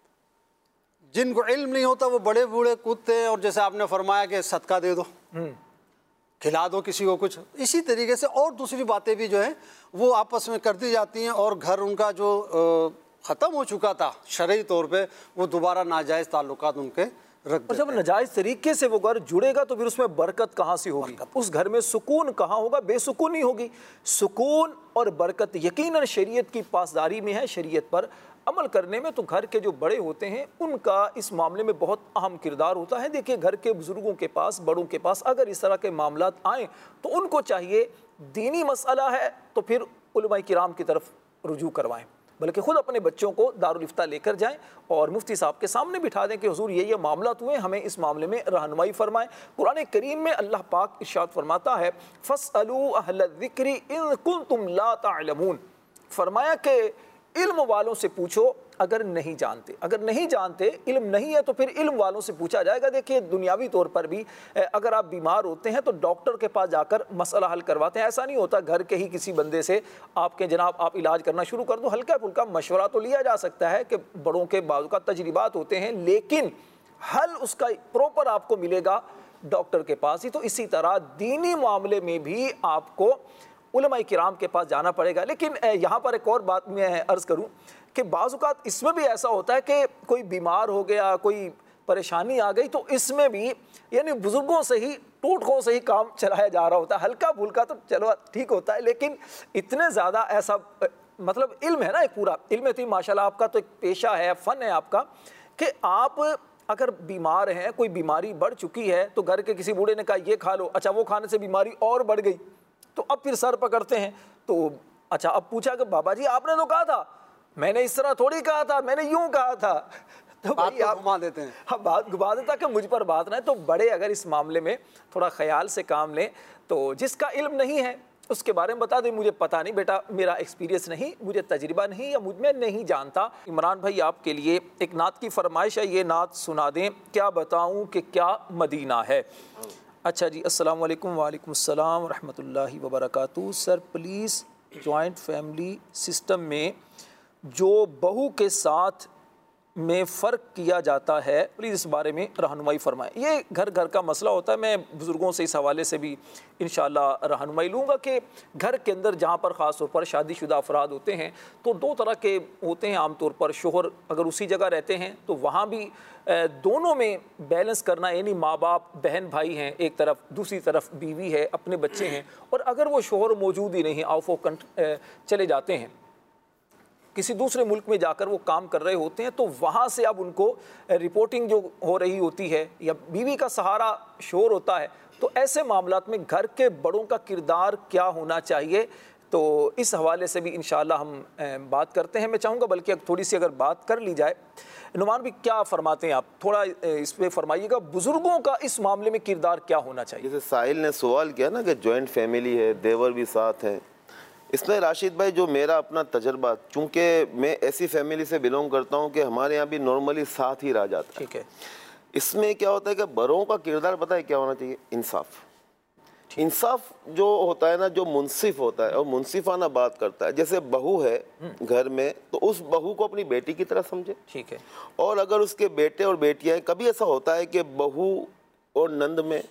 जिनको इल्म नहीं होता वो बड़े बूढ़े कूदते हैं और जैसे आपने फरमाया कि सदका दे दो, खिला दो किसी को कुछ, इसी तरीके से और दूसरी बातें भी जो है वो आपस में कर दी जाती हैं और घर उनका जो ख़त्म हो चुका था शरई तौर पे वो दोबारा नाजायज़ ताल्लुकात उनके रख। और जब नाजायज़ तरीके से वो घर जुड़ेगा तो फिर उसमें बरकत कहाँ से होगी, उस घर में सुकून कहाँ होगा, बेसुकूनी होगी। सुकून और बरकत यकीनन शरीयत की पासदारी में है, शरीयत पर अमल करने में। तो घर के जो बड़े होते हैं उनका इस मामले में बहुत अहम किरदार होता है। देखिए घर के बुज़ुर्गों के पास, बड़ों के पास अगर इस तरह के मामलात आएँ तो उनको चाहिए दीनी मसला है तो फिर उलमाए किराम की तरफ रुजू करवाएं, बल्कि ख़ुद अपने बच्चों को दारुल इफ्ता लेकर जाएं और मुफ्ती साहब के सामने बिठा दें कि हुजूर ये ये मामलात हुए, हमें इस मामले में रहनुमाई फरमाएं। कुरान करीम में अल्लाह पाक इरशाद फरमाता है फस्अलू अहल ज़िक्रि इन कुंतुम ला तअलमून, फरमाया कि इल्म वालों से पूछो अगर नहीं जानते। अगर नहीं जानते, इल्म नहीं है तो फिर इल्म वालों से पूछा जाएगा। देखिए दुनियावी तौर पर भी अगर आप बीमार होते हैं तो डॉक्टर के पास जाकर मसला हल करवाते हैं। ऐसा नहीं होता घर के ही किसी बंदे से आपके जनाब आप इलाज करना शुरू कर दो। हल्का फुल्का मशवरा तो लिया जा सकता है कि बड़ों के बाजू का तजर्बात होते हैं, लेकिन हल उसका प्रॉपर आपको मिलेगा डॉक्टर के पास ही। तो इसी तरह दीनी मामले में भी आपको उलमाए किराम के पास जाना पड़ेगा। लेकिन यहाँ पर एक और बात मैं अर्ज़ करूँ कि बाज़ औक़ात इसमें भी ऐसा होता है कि कोई बीमार हो गया, कोई परेशानी आ गई, तो इसमें भी यानी बुज़ुर्गों से ही, टोटकों से ही काम चलाया जा रहा होता है। हल्का फुल्का तो चलो ठीक होता है, लेकिन इतने ज़्यादा ऐसा मतलब इल्म है ना, एक पूरा इल्म थी माशाल्लाह, आपका तो एक पेशा है, फ़न है आपका, कि आप अगर बीमार हैं, कोई बीमारी बढ़ चुकी है तो घर के किसी बूढ़े ने कहा ये खा लो, अच्छा वो खाने से बीमारी और बढ़ गई, तो अब फिर सर पकड़ते हैं। तो अच्छा अब पूछा कि बाबा जी आपने तो कहा था, मैंने इस तरह थोड़ी कहा था, मैंने यूं कहा था, तो भाई आप घुमा देते हैं। हाँ बात घुमा देता कि मुझ पर बात ना है। तो बड़े अगर इस मामले में थोड़ा ख्याल से काम लें तो जिसका इल्म नहीं है उसके बारे में बता दें मुझे पता नहीं बेटा, मेरा एक्सपीरियंस नहीं, मुझे तजर्बा नहीं, या मुझ में नहीं जानता। इमरान भाई आपके लिए एक नात की फरमाइश है, ये नात सुना दें, क्या बताऊँ कि क्या मदीना है। अच्छा जी, अस्सलाम वालेकुम। वालेकुम अस्सलाम रहमतुल्लाहि व बरकातहू। Sir please joint family system में जो बहू के साथ में फ़र्क किया जाता है, प्लीज़ इस बारे में रहनुमाई फरमाएं। ये घर घर का मसला होता है, मैं बुज़ुर्गों से इस हवाले से भी इंशाअल्लाह रहनुमाई लूँगा कि घर के अंदर जहाँ पर ख़ास तौर पर शादीशुदा अफराद होते हैं तो दो तरह के होते हैं आम तौर पर। शोहर अगर उसी जगह रहते हैं तो वहाँ भी दोनों में बैलेंस करना, यानी माँ बाप बहन भाई हैं एक तरफ, दूसरी तरफ बीवी है, अपने बच्चे हैं, और अगर वो शोहर मौजूद ही नहीं, आउट ऑफ कंट्री चले जाते हैं, किसी दूसरे मुल्क में जाकर वो काम कर रहे होते हैं, तो वहाँ से अब उनको रिपोर्टिंग जो हो रही होती है या बीवी का सहारा शोर होता है, तो ऐसे मामलात में घर के बड़ों का किरदार क्या होना चाहिए, तो इस हवाले से भी इंशाअल्लाह हम बात करते हैं। मैं चाहूँगा बल्कि थोड़ी सी अगर बात कर ली जाए। नुमान भी क्या फरमाते हैं आप, थोड़ा इस पर फरमाइएगा, बुज़ुर्गों का इस मामले में किरदार क्या होना चाहिए। जैसे साहिल ने सवाल किया ना कि जॉइंट फैमिली है, देवर भी साथ हैं, इसमें राशिद भाई जो मेरा अपना तजर्बा, चूँकि मैं ऐसी फैमिली से बिलोंग करता हूँ कि हमारे यहाँ भी नॉर्मली साथ ही रह जाता है। ठीक है। इसमें क्या होता है कि बड़ों का किरदार पता है क्या होना चाहिए, इंसाफ। इंसाफ जो होता है ना, जो मुंसिफ होता है और मुंसिफाना बात करता है, जैसे बहू है घर में तो उस बहू को अपनी बेटी की तरह समझे, ठीक है। और अगर उसके बेटे और बेटियां हैं, कभी ऐसा होता है कि बहू और नंद में,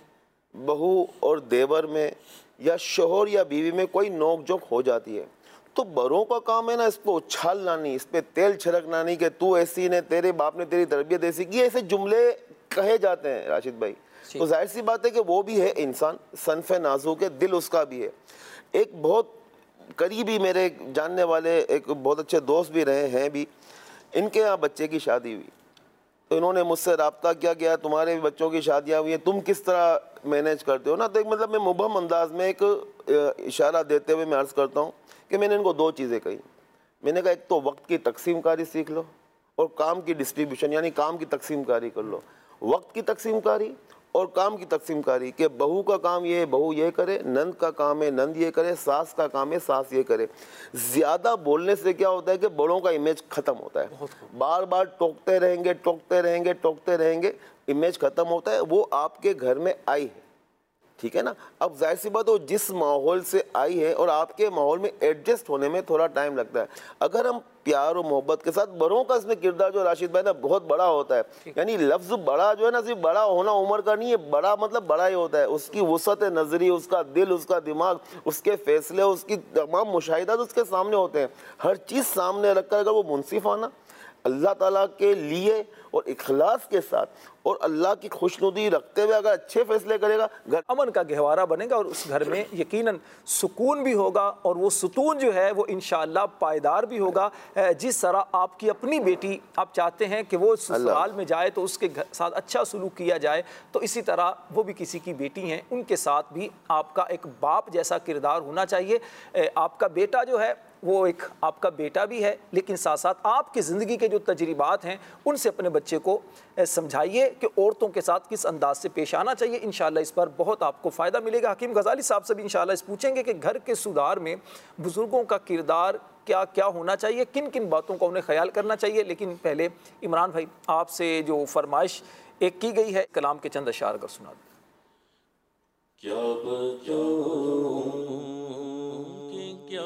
बहू और देवर में, या शोहर या बीवी में कोई नोक झोंक हो जाती है, तो बड़ों का काम है ना इसको उछालना नहीं, इस पे तेल छिड़कना नहीं कि तू ऐसी ने, तेरे बाप ने तेरी तरबियत ऐसी की, ऐसे जुमले कहे जाते हैं राशिद भाई। तो जाहिर सी बात है कि वो भी है इंसान, सनफ़े नाजुक है, दिल उसका भी है। एक बहुत करीबी मेरे जानने वाले एक बहुत अच्छे दोस्त भी रहे हैं भी, इनके यहाँ बच्चे की शादी हुई तो इन्होंने मुझसे रब्ता किया गया, तुम्हारे भी बच्चों की शादियाँ हुई हैं, तुम किस तरह मैनेज करते हो ना। तो एक मतलब मैं मुबहम अंदाज में एक इशारा देते हुए मैं अर्ज़ करता हूँ कि मैंने इनको दो चीज़ें कही। मैंने कहा एक तो वक्त की तकसीम कारी सीख लो और काम की डिस्ट्रीब्यूशन, यानी काम की तकसीम कारी कर लो। वक्त की तकसीम कारी और काम की तकसीम कारी कि बहू का काम ये है बहू ये करे, नंद का काम है नंद ये करे, सास का काम है सास ये करे। ज़्यादा बोलने से क्या होता है कि बड़ों का इमेज ख़त्म होता है, बार बार टोकते रहेंगे टोकते रहेंगे टोकते रहेंगे, इमेज ख़त्म होता है। वो आपके घर में आई है, ठीक है ना। अब जाहिर सी बात हो जिस माहौल से आई है और आपके माहौल में एडजस्ट होने में थोड़ा टाइम लगता है। अगर हम प्यार और मोहब्बत के साथ, बड़ों का इसमें किरदार जो राशिद भाई ना बहुत बड़ा होता है, यानी लफ्ज़ बड़ा जो है ना सिर्फ बड़ा होना उम्र का नहीं है, बड़ा मतलब बड़ा ही होता है, उसकी वसअत नज़री, उसका दिल, उसका दिमाग, उसके फैसले, उसकी तमाम मुशाहिदात उसके सामने होते हैं। हर चीज़ सामने रखकर अगर वो मुनसिफाना अल्लाह ताला के लिए और इखलास के साथ और अल्लाह की खुशनुदी रखते हुए अगर अच्छे फैसले करेगा, घर अमन का गहवारा बनेगा और उस घर में यकीनन सुकून भी होगा और वो सुकून जो है वो इंशाअल्लाह पायदार भी होगा। जिस तरह आपकी अपनी बेटी आप चाहते हैं कि वो ससुराल में जाए तो उसके साथ अच्छा सलूक किया जाए, तो इसी तरह वो भी किसी की बेटी हैं, उनके साथ भी आपका एक बाप जैसा किरदार होना चाहिए। आपका बेटा जो है वो एक आपका बेटा भी है, लेकिन साथ साथ आपकी ज़िंदगी के जो तजर्बात हैं उनसे अपने बच्चे को समझाइए कि औरतों के साथ किस अंदाज से पेश आना चाहिए। इंशाअल्लाह इस पर बहुत आपको फ़ायदा मिलेगा। हकीम गज़ाली साहब से भी इंशाअल्लाह इस पूछेंगे कि घर के सुधार में बुज़ुर्गों का किरदार क्या क्या होना चाहिए, किन किन बातों का उन्हें ख्याल करना चाहिए। लेकिन पहले इमरान भाई आपसे जो फरमाइश एक की गई है, कलाम के चंद अशार अगर सुना दें। क्या क्या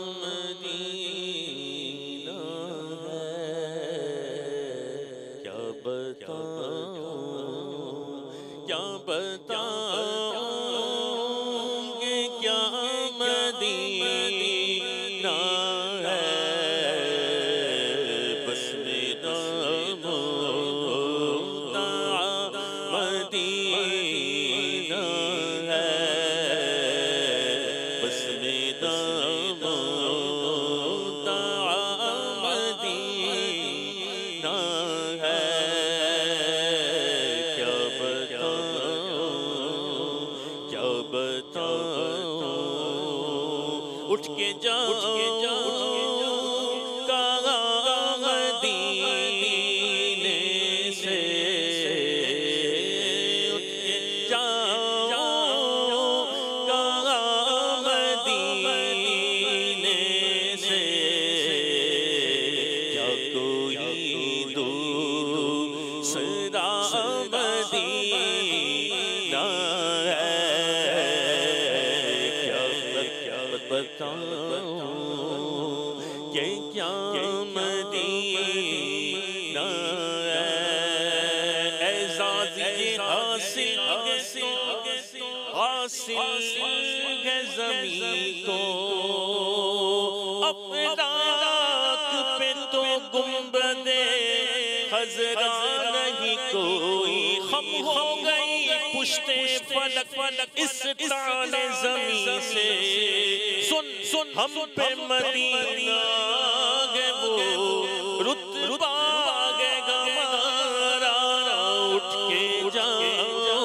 इस ताने ज़मीं से सुन सुन हम पे मदीना गे वो रुतबा गे गमारा उठ के जाओ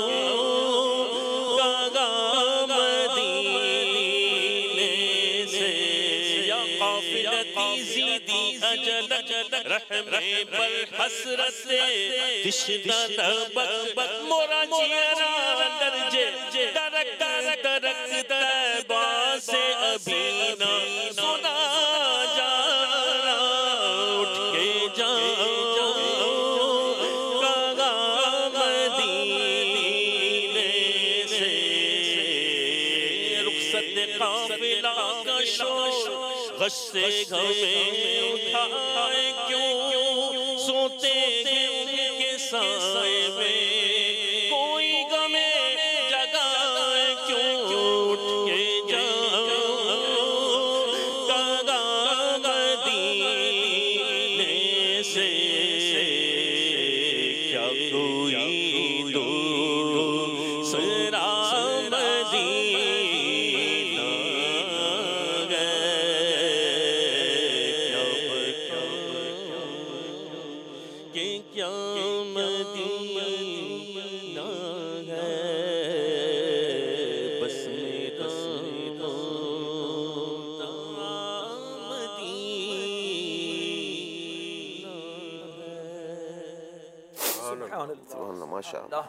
कागा मदीने से या काफिलती ज़ीदी अजल रहमे पर हसरत तिश्ना तबक मोरा जियरा दर्जे दरक दरक तैबा से अभी ना सुना जाना उठ के जाओ कागा मदीने से लाशो गस्से घमे उठाए क्यों सोते हैं उनके साए में कोई गमे जगाए क्यों उठ के जाओ कागा मदीने से क्या कोई दूसरा मदीना है कि क्या मदीना है बस मेरा सुभान माशाअल्लाह।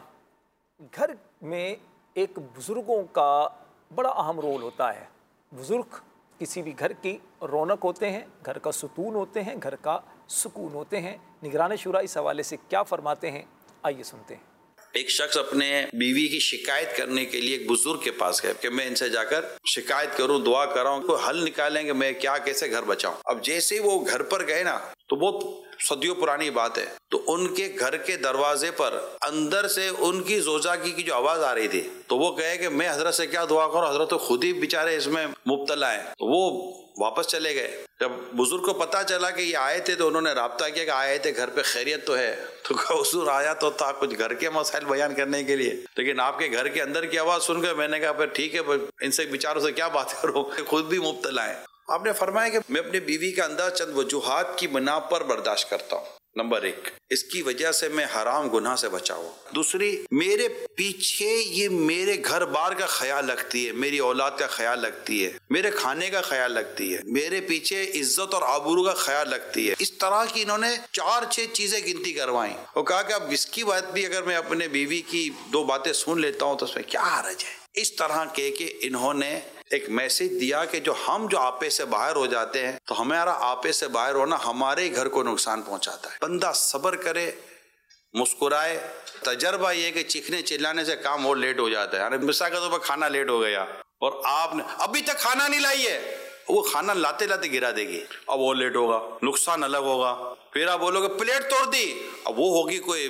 घर में एक बुज़ुर्गों का बड़ा अहम रोल होता है। बुज़ुर्ग किसी भी घर की रौनक होते हैं, घर का सुकून होते हैं, घर का सुकून होते हैं। निगरान शुरा इस हवाले से क्या फरमाते हैं, आइए सुनते हैं। एक शख्स अपने बीवी की शिकायत करने के लिए एक बुजुर्ग के पास गए कि मैं इनसे जाकर शिकायत करूं, दुआ कराऊं, कोई हल निकालेंगे, मैं क्या कैसे घर बचाऊं। अब जैसे ही वो घर पर गए ना, तो बहुत सदियों पुरानी बात है, तो उनके घर के दरवाजे पर अंदर से उनकी जोजागी की जो आवाज आ रही थी, तो वो कहे कि मैं हजरत से क्या दुआ करूं, हजरत तो खुद ही बेचारे इसमें मुब्तला है। तो वो वापस चले गए। जब बुजुर्ग को पता चला कि ये आए थे, तो उन्होंने राब्ता किया कि आए थे, घर पे खैरियत तो है। तो हुजूर आया तो था कुछ घर के मसाइल बयान करने के लिए, लेकिन आपके घर के अंदर की आवाज सुनकर मैंने कहा फिर ठीक है, इनसे बेचारों से क्या बात करूं, खुद भी मुब्तला है। आपने फरमाया कि मैं अपनी बीवी का अंदर चंद वजूहात की बिना पर बर्दाश्त करता हूँ। नंबर एक, इसकी वजह से मैं हराम गुनाह से बचा हुआ। दूसरी, मेरे पीछे ये मेरे घर बार का ख्याल रखती है, मेरी औलाद का ख्याल रखती है, मेरे खाने का ख्याल रखती है, मेरे पीछे इज्जत और आबरू का ख्याल रखती है। इस तरह की इन्होंने चार छह चीजें गिनती करवाई और कहा कि अब इसकी बात भी अगर मैं अपने बीवी की दो बातें सुन लेता हूँ तो उसमें क्या हर्ज है। इस तरह के कि इन्होंने एक मैसेज दिया कि जो हम जो आपे से बाहर हो जाते हैं, तो हमारा आपे से बाहर होना हमारे घर को नुकसान पहुंचाता है। बंदा सब्र करे, मुस्कुराए। तजर्बा ये कि चीखने चिल्लाने से काम और लेट हो जाता है। यानी मिसाल के तौर पर खाना लेट हो गया और आपने अभी तक खाना नहीं लाई है, वो खाना लाते लाते गिरा देगी, अब वो लेट होगा, नुकसान अलग होगा। फिर आप बोलोगे प्लेट तोड़ दी, अब वो होगी कोई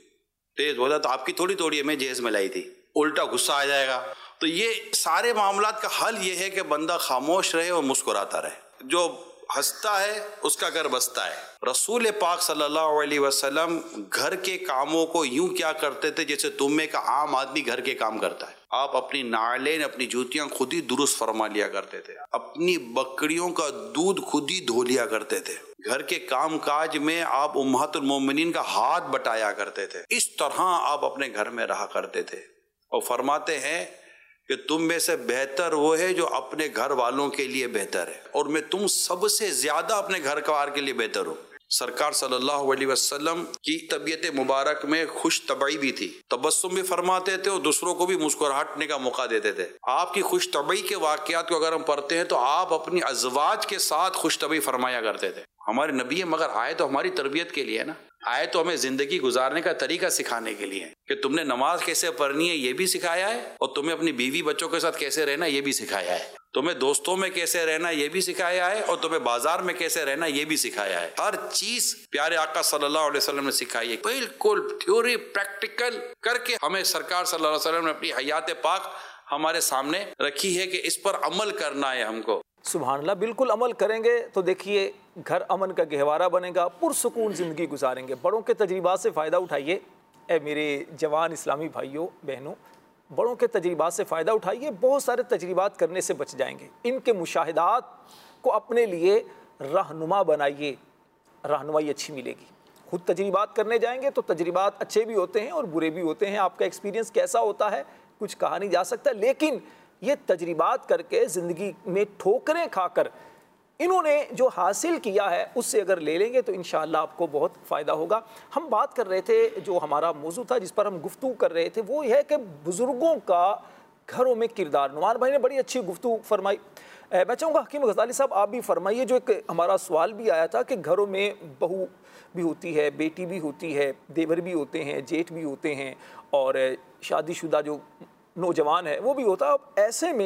तेज बोला तो आपकी थोड़ी तोड़ी है, मैं जेज में लाई थी, उल्टा गुस्सा आ जाएगा। तो ये सारे मामलात का हल ये है कि बंदा खामोश रहे और मुस्कुराता रहे। जो हंसता है उसका घर बसता है। रसूल पाक सल्लल्लाहु अलैहि वसल्लम घर के कामों को यूं क्या करते थे जैसे तुम में का आम आदमी घर के काम करता है। आप अपनी नालें, अपनी जूतियां खुद ही दुरुस्त फरमा लिया करते थे, अपनी बकरियों का दूध खुद ही धो लिया करते थे, घर के काम काज में आप उम्महातुल मोमिनीन का हाथ बटाया करते थे। इस तरह आप अपने घर में रहा करते थे। और फरमाते हैं कि तुम में से बेहतर वो है जो अपने घर वालों के लिए बेहतर है, और मैं तुम सबसे ज्यादा अपने घर वार के लिए बेहतर हूँ। सरकार सल्लल्लाहु अलैहि वसल्लम की तबीयत मुबारक में खुश तबई भी थी, तबस्सुम भी फरमाते थे और दूसरों को भी मुस्कुराहटने का मौका देते थे। आपकी खुश तबई के वाकयात को अगर हम पढ़ते हैं तो आप अपनी अजवाज के साथ खुश तबई फरमाया करते थे। हमारे नबी मगर आए तो हमारी तरबियत के लिए ना, आए तो हमें जिंदगी गुजारने का तरीका सिखाने के लिए कि तुमने नमाज कैसे पढ़नी है ये भी सिखाया है, और तुम्हें अपनी बीवी बच्चों के साथ कैसे रहना ये भी सिखाया है, तुम्हें दोस्तों में कैसे रहना ये भी सिखाया है, और तुम्हें बाजार में कैसे रहना ये भी सिखाया है। हर चीज प्यारे आका सल्लल्लाहु अलैहि वसल्लम ने सिखाई है, बिल्कुल थ्योरी प्रैक्टिकल करके हमें सरकार सल्लल्लाहु अलैहि वसल्लम ने अपनी हयात पाक हमारे सामने रखी है कि इस पर अमल करना है हमको। सुभान अल्लाह, बिल्कुल अमल करेंगे तो देखिए घर अमन का गहवारा बनेगा, पुरसुकून ज़िंदगी गुजारेंगे। बड़ों के तजर्बात से फ़ायदा उठाइए। ए मेरे जवान इस्लामी भाइयों बहनों, बड़ों के तजर्बात से फ़ायदा उठाइए। बहुत सारे तजर्बात करने से बच जाएंगे। इनके मुशाहिदात को अपने लिए रहनुमा बनाइए, रहनुमाई अच्छी मिलेगी। खुद तजर्बात करने जाएंगे तो तजर्बात अच्छे भी होते हैं और बुरे भी होते हैं। आपका एक्सपीरियंस कैसा होता है कुछ कहा नहीं जा सकता, लेकिन ये तजर्बात करके ज़िंदगी में ठोकरें खाकर इन्होंने जो हासिल किया है उससे अगर ले लेंगे तो इंशाअल्लाह आपको बहुत फ़ायदा होगा। हम बात कर रहे थे, जो हमारा मौजू था जिस पर हम गुफ्तगू कर रहे थे, वो है कि बुज़ुर्गों का घरों में किरदार। नुमान भाई ने बड़ी अच्छी गुफ्तगू फरमाई। मैं चाहूँगा हकीम गज़ाली साहब आप भी फरमाइए। जो एक हमारा सवाल भी आया था कि घरों में बहू भी होती है, बेटी भी होती है, देवर भी होते हैं, जेठ भी होते हैं, और शादीशुदा जो नौजवान है वो भी होता है। अब ऐसे में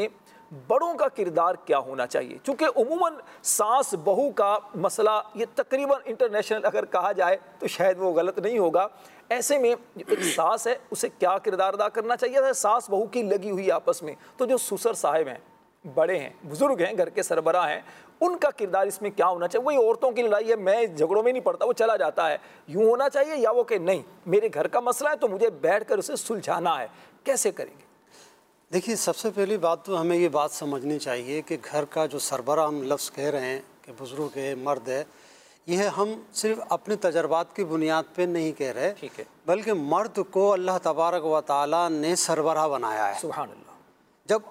बड़ों का किरदार क्या होना चाहिए? चूंकि उमूमन सास बहू का मसला ये तकरीबन इंटरनेशनल अगर कहा जाए तो शायद वो गलत नहीं होगा। ऐसे में एक सास है उसे क्या किरदार अदा करना चाहिए? सास बहू की लगी हुई आपस में, तो जो ससुर साहिब हैं, बड़े हैं, बुजुर्ग हैं, घर के सरबराह हैं, उनका किरदार इसमें क्या होना चाहिए? वही औरतों की लड़ाई है, मैं झगड़ों में नहीं पड़ता, वो चला जाता है, यूं होना चाहिए, या वो कि नहीं मेरे घर का मसला है तो मुझे बैठकर उसे सुलझाना है, कैसे करेंगे? देखिए, सबसे पहली बात तो हमें ये बात समझनी चाहिए कि घर का जो सरबराह हम लफ्ज़ कह रहे हैं कि बुज़ुर्ग है, मर्द है, यह हम सिर्फ अपने तजर्बात की बुनियाद पे नहीं कह रहे, ठीक है, बल्कि मर्द को अल्लाह तबारक व तआला ने सरबराह बनाया है। सुभान अल्लाह। जब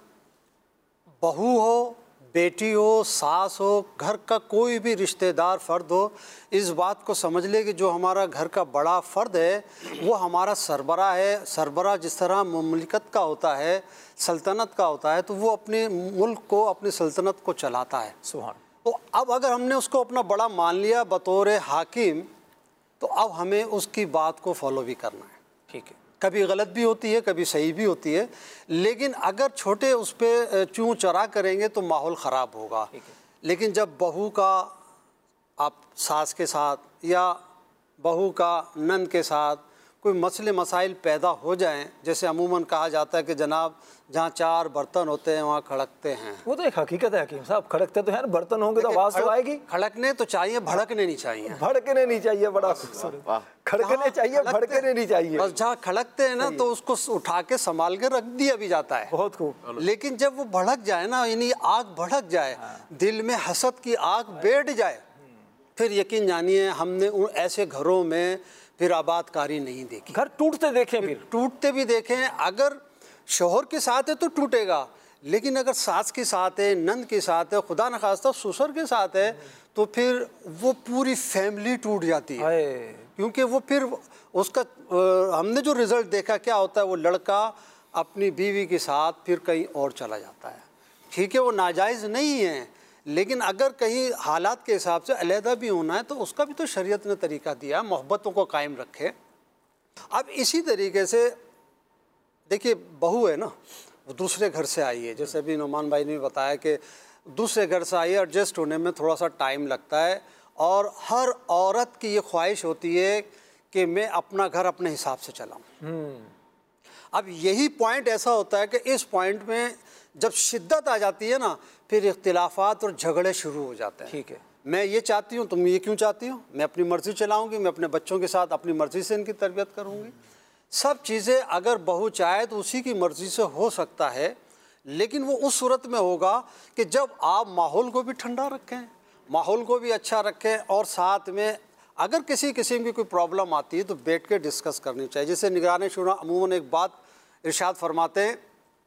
बहू हो, बेटी हो, सास हो, घर का कोई भी रिश्तेदार फ़र्द हो, इस बात को समझ ले कि जो हमारा घर का बड़ा फ़र्द है वो हमारा सरबराह है। सरबराह जिस तरह मुमलिकत का होता है, सल्तनत का होता है, तो वो अपने मुल्क को, अपनी सल्तनत को चलाता है। सुभान। तो अब अगर हमने उसको अपना बड़ा मान लिया बतौर हाकिम, तो अब हमें उसकी बात को फॉलो भी करना है। ठीक है, कभी गलत भी होती है, कभी सही भी होती है, लेकिन अगर छोटे उस पर चूँ चरा करेंगे तो माहौल ख़राब होगा। लेकिन जब बहू का आप सास के साथ या बहू का नंद के साथ कोई मसले मसाइल पैदा हो जाएं, जैसे अमूमन कहा जाता है कि जनाब जहाँ चार बर्तन होते हैं वहाँ खड़कते हैं, वो तो एक हकीकत है हकीम साहब, खड़कते तो है ना, बर्तन होंगे तो आवाज़ तो आएगी। खड़कने तो चाहिए, भड़कने नहीं चाहिए। भड़कने नहीं चाहिए, बड़ा खूबसूरत। खड़कने चाहिए, भड़कने नहीं चाहिए। बस जहाँ खड़कते हैं ना तो उसको उठा के संभाल के रख दिया भी जाता है। बहुत खूब। लेकिन जब वो भड़क जाए ना, यानी आग भड़क जाए, दिल में हसद की आग बैठ जाए, फिर यकीन जानिए हमने उन ऐसे घरों में फिर आबादकारी नहीं देखी। घर टूटते देखें, फिर टूटते भी देखें। अगर शोहर के साथ है तो टूटेगा, लेकिन अगर सास के साथ है, नंद के साथ है, खुदा न खास्ता ससुर के साथ है, तो फिर वो पूरी फैमिली टूट जाती है। क्योंकि वो फिर उसका आ, हमने जो रिज़ल्ट देखा क्या होता है, वो लड़का अपनी बीवी के साथ फिर कहीं और चला जाता है। ठीक है, वो नाजायज़ नहीं है, लेकिन अगर कहीं हालात के हिसाब से अलहदा भी होना है तो उसका भी तो शरीयत ने तरीका दिया, मोहब्बतों को कायम रखे। अब इसी तरीके से देखिए, बहू है ना, वो दूसरे घर से आई है, जैसे अभी नुमान भाई ने बताया कि दूसरे घर से आई है, एडजस्ट होने में थोड़ा सा टाइम लगता है, और हर औरत की ये ख्वाहिश होती है कि मैं अपना घर अपने हिसाब से चलाऊँ। अब यही पॉइंट ऐसा होता है कि इस पॉइंट में जब शिद्दत आ जाती है ना, फिर इख्तिलाफात और झगड़े शुरू हो जाते हैं। ठीक है, मैं ये चाहती हूँ, तुम ये क्यों चाहती हो, मैं अपनी मर्ज़ी चलाऊँगी, मैं अपने बच्चों के साथ अपनी मर्ज़ी से इनकी तरबियत करूँगी। सब चीज़ें अगर बहू चाहे तो उसी की मर्ज़ी से हो सकता है, लेकिन वो उस सूरत में होगा कि जब आप माहौल को भी ठंडा रखें, माहौल को भी अच्छा रखें, और साथ में अगर किसी किस्म की कोई प्रॉब्लम आती है तो बैठ के डिस्कस करनी चाहिए। जैसे निगरान शुरा अमूमन एक बात इरशाद फरमाते हैं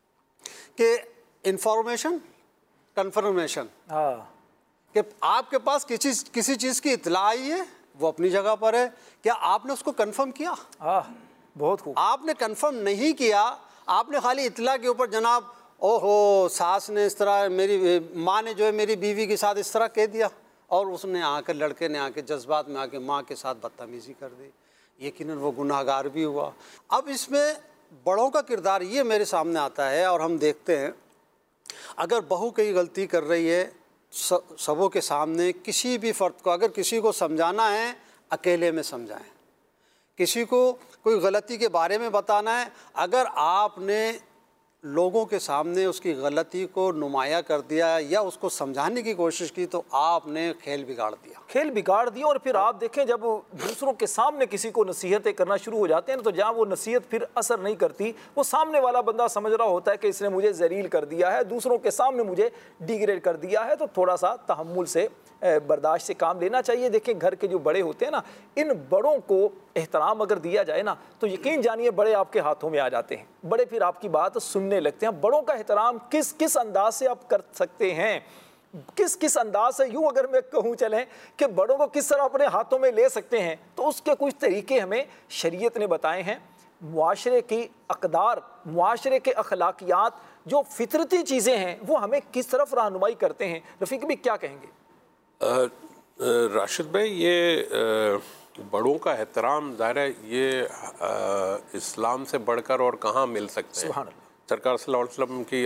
कि इंफॉर्मेशन कन्फर्मेशन, हाँ, कि आपके पास किसी किसी चीज़ की इत्तला आई है, वो अपनी जगह पर है, क्या आपने उसको कंफर्म किया? हाँ, बहुत खूब। आपने कंफर्म नहीं किया, आपने खाली इत्तला के ऊपर जनाब ओहो सास ने इस तरह, मेरी माँ ने जो है मेरी बीवी के साथ इस तरह कह दिया, और उसने आकर, लड़के ने आके जज्बात में आके माँ के साथ बदतमीज़ी कर दी, यकीनन वो गुनाहगार भी हुआ। अब इसमें बड़ों का किरदार ये मेरे सामने आता है, और हम देखते हैं अगर बहू कहीं गलती कर रही है, सबों के सामने किसी भी फ़र्द को अगर किसी को समझाना है, अकेले में समझाएं। किसी को कोई गलती के बारे में बताना है, अगर आपने लोगों के सामने उसकी गलती को नुमाया कर दिया या उसको समझाने की कोशिश की, तो आपने खेल बिगाड़ दिया खेल बिगाड़ दिया। और फिर आप देखें, जब दूसरों के सामने किसी को नसीहतें करना शुरू हो जाते हैं ना, तो जहाँ वो नसीहत फिर असर नहीं करती, वो सामने वाला बंदा समझ रहा होता है कि इसने मुझे जलील कर दिया है, दूसरों के सामने मुझे डिग्रेड कर दिया है, तो थोड़ा सा तहम्मुल से, बर्दाश्त से काम लेना चाहिए। देखिए, घर के जो बड़े होते हैं ना, इन बड़ों को एहतराम अगर दिया जाए ना, तो यकीन जानिए बड़े आपके हाथों में आ जाते हैं, बड़े फिर आपकी बात सुनने लगते हैं। बड़ों का एहतराम किस किस अंदाज से आप कर सकते हैं, किस किस अंदाज से, यूँ अगर मैं कहूँ चलें कि बड़ों को किस तरह अपने हाथों में ले सकते हैं, तो उसके कुछ तरीके हमें शरीयत ने बताए हैं। मुआशरे की अक़दार, मुआशरे के अखलाकियात, जो फितरती चीज़ें हैं, वो हमें किस तरफ रहनुमाई करते हैं। रफ़ीक भी क्या कहेंगे? राशिद भाई, ये आ, बड़ों का एहतराम ज़ाहिर है ये आ, इस्लाम से बढ़कर और कहाँ मिल सकते हैं। सरकार सल्लल्लाहु अलैहि वसल्लम की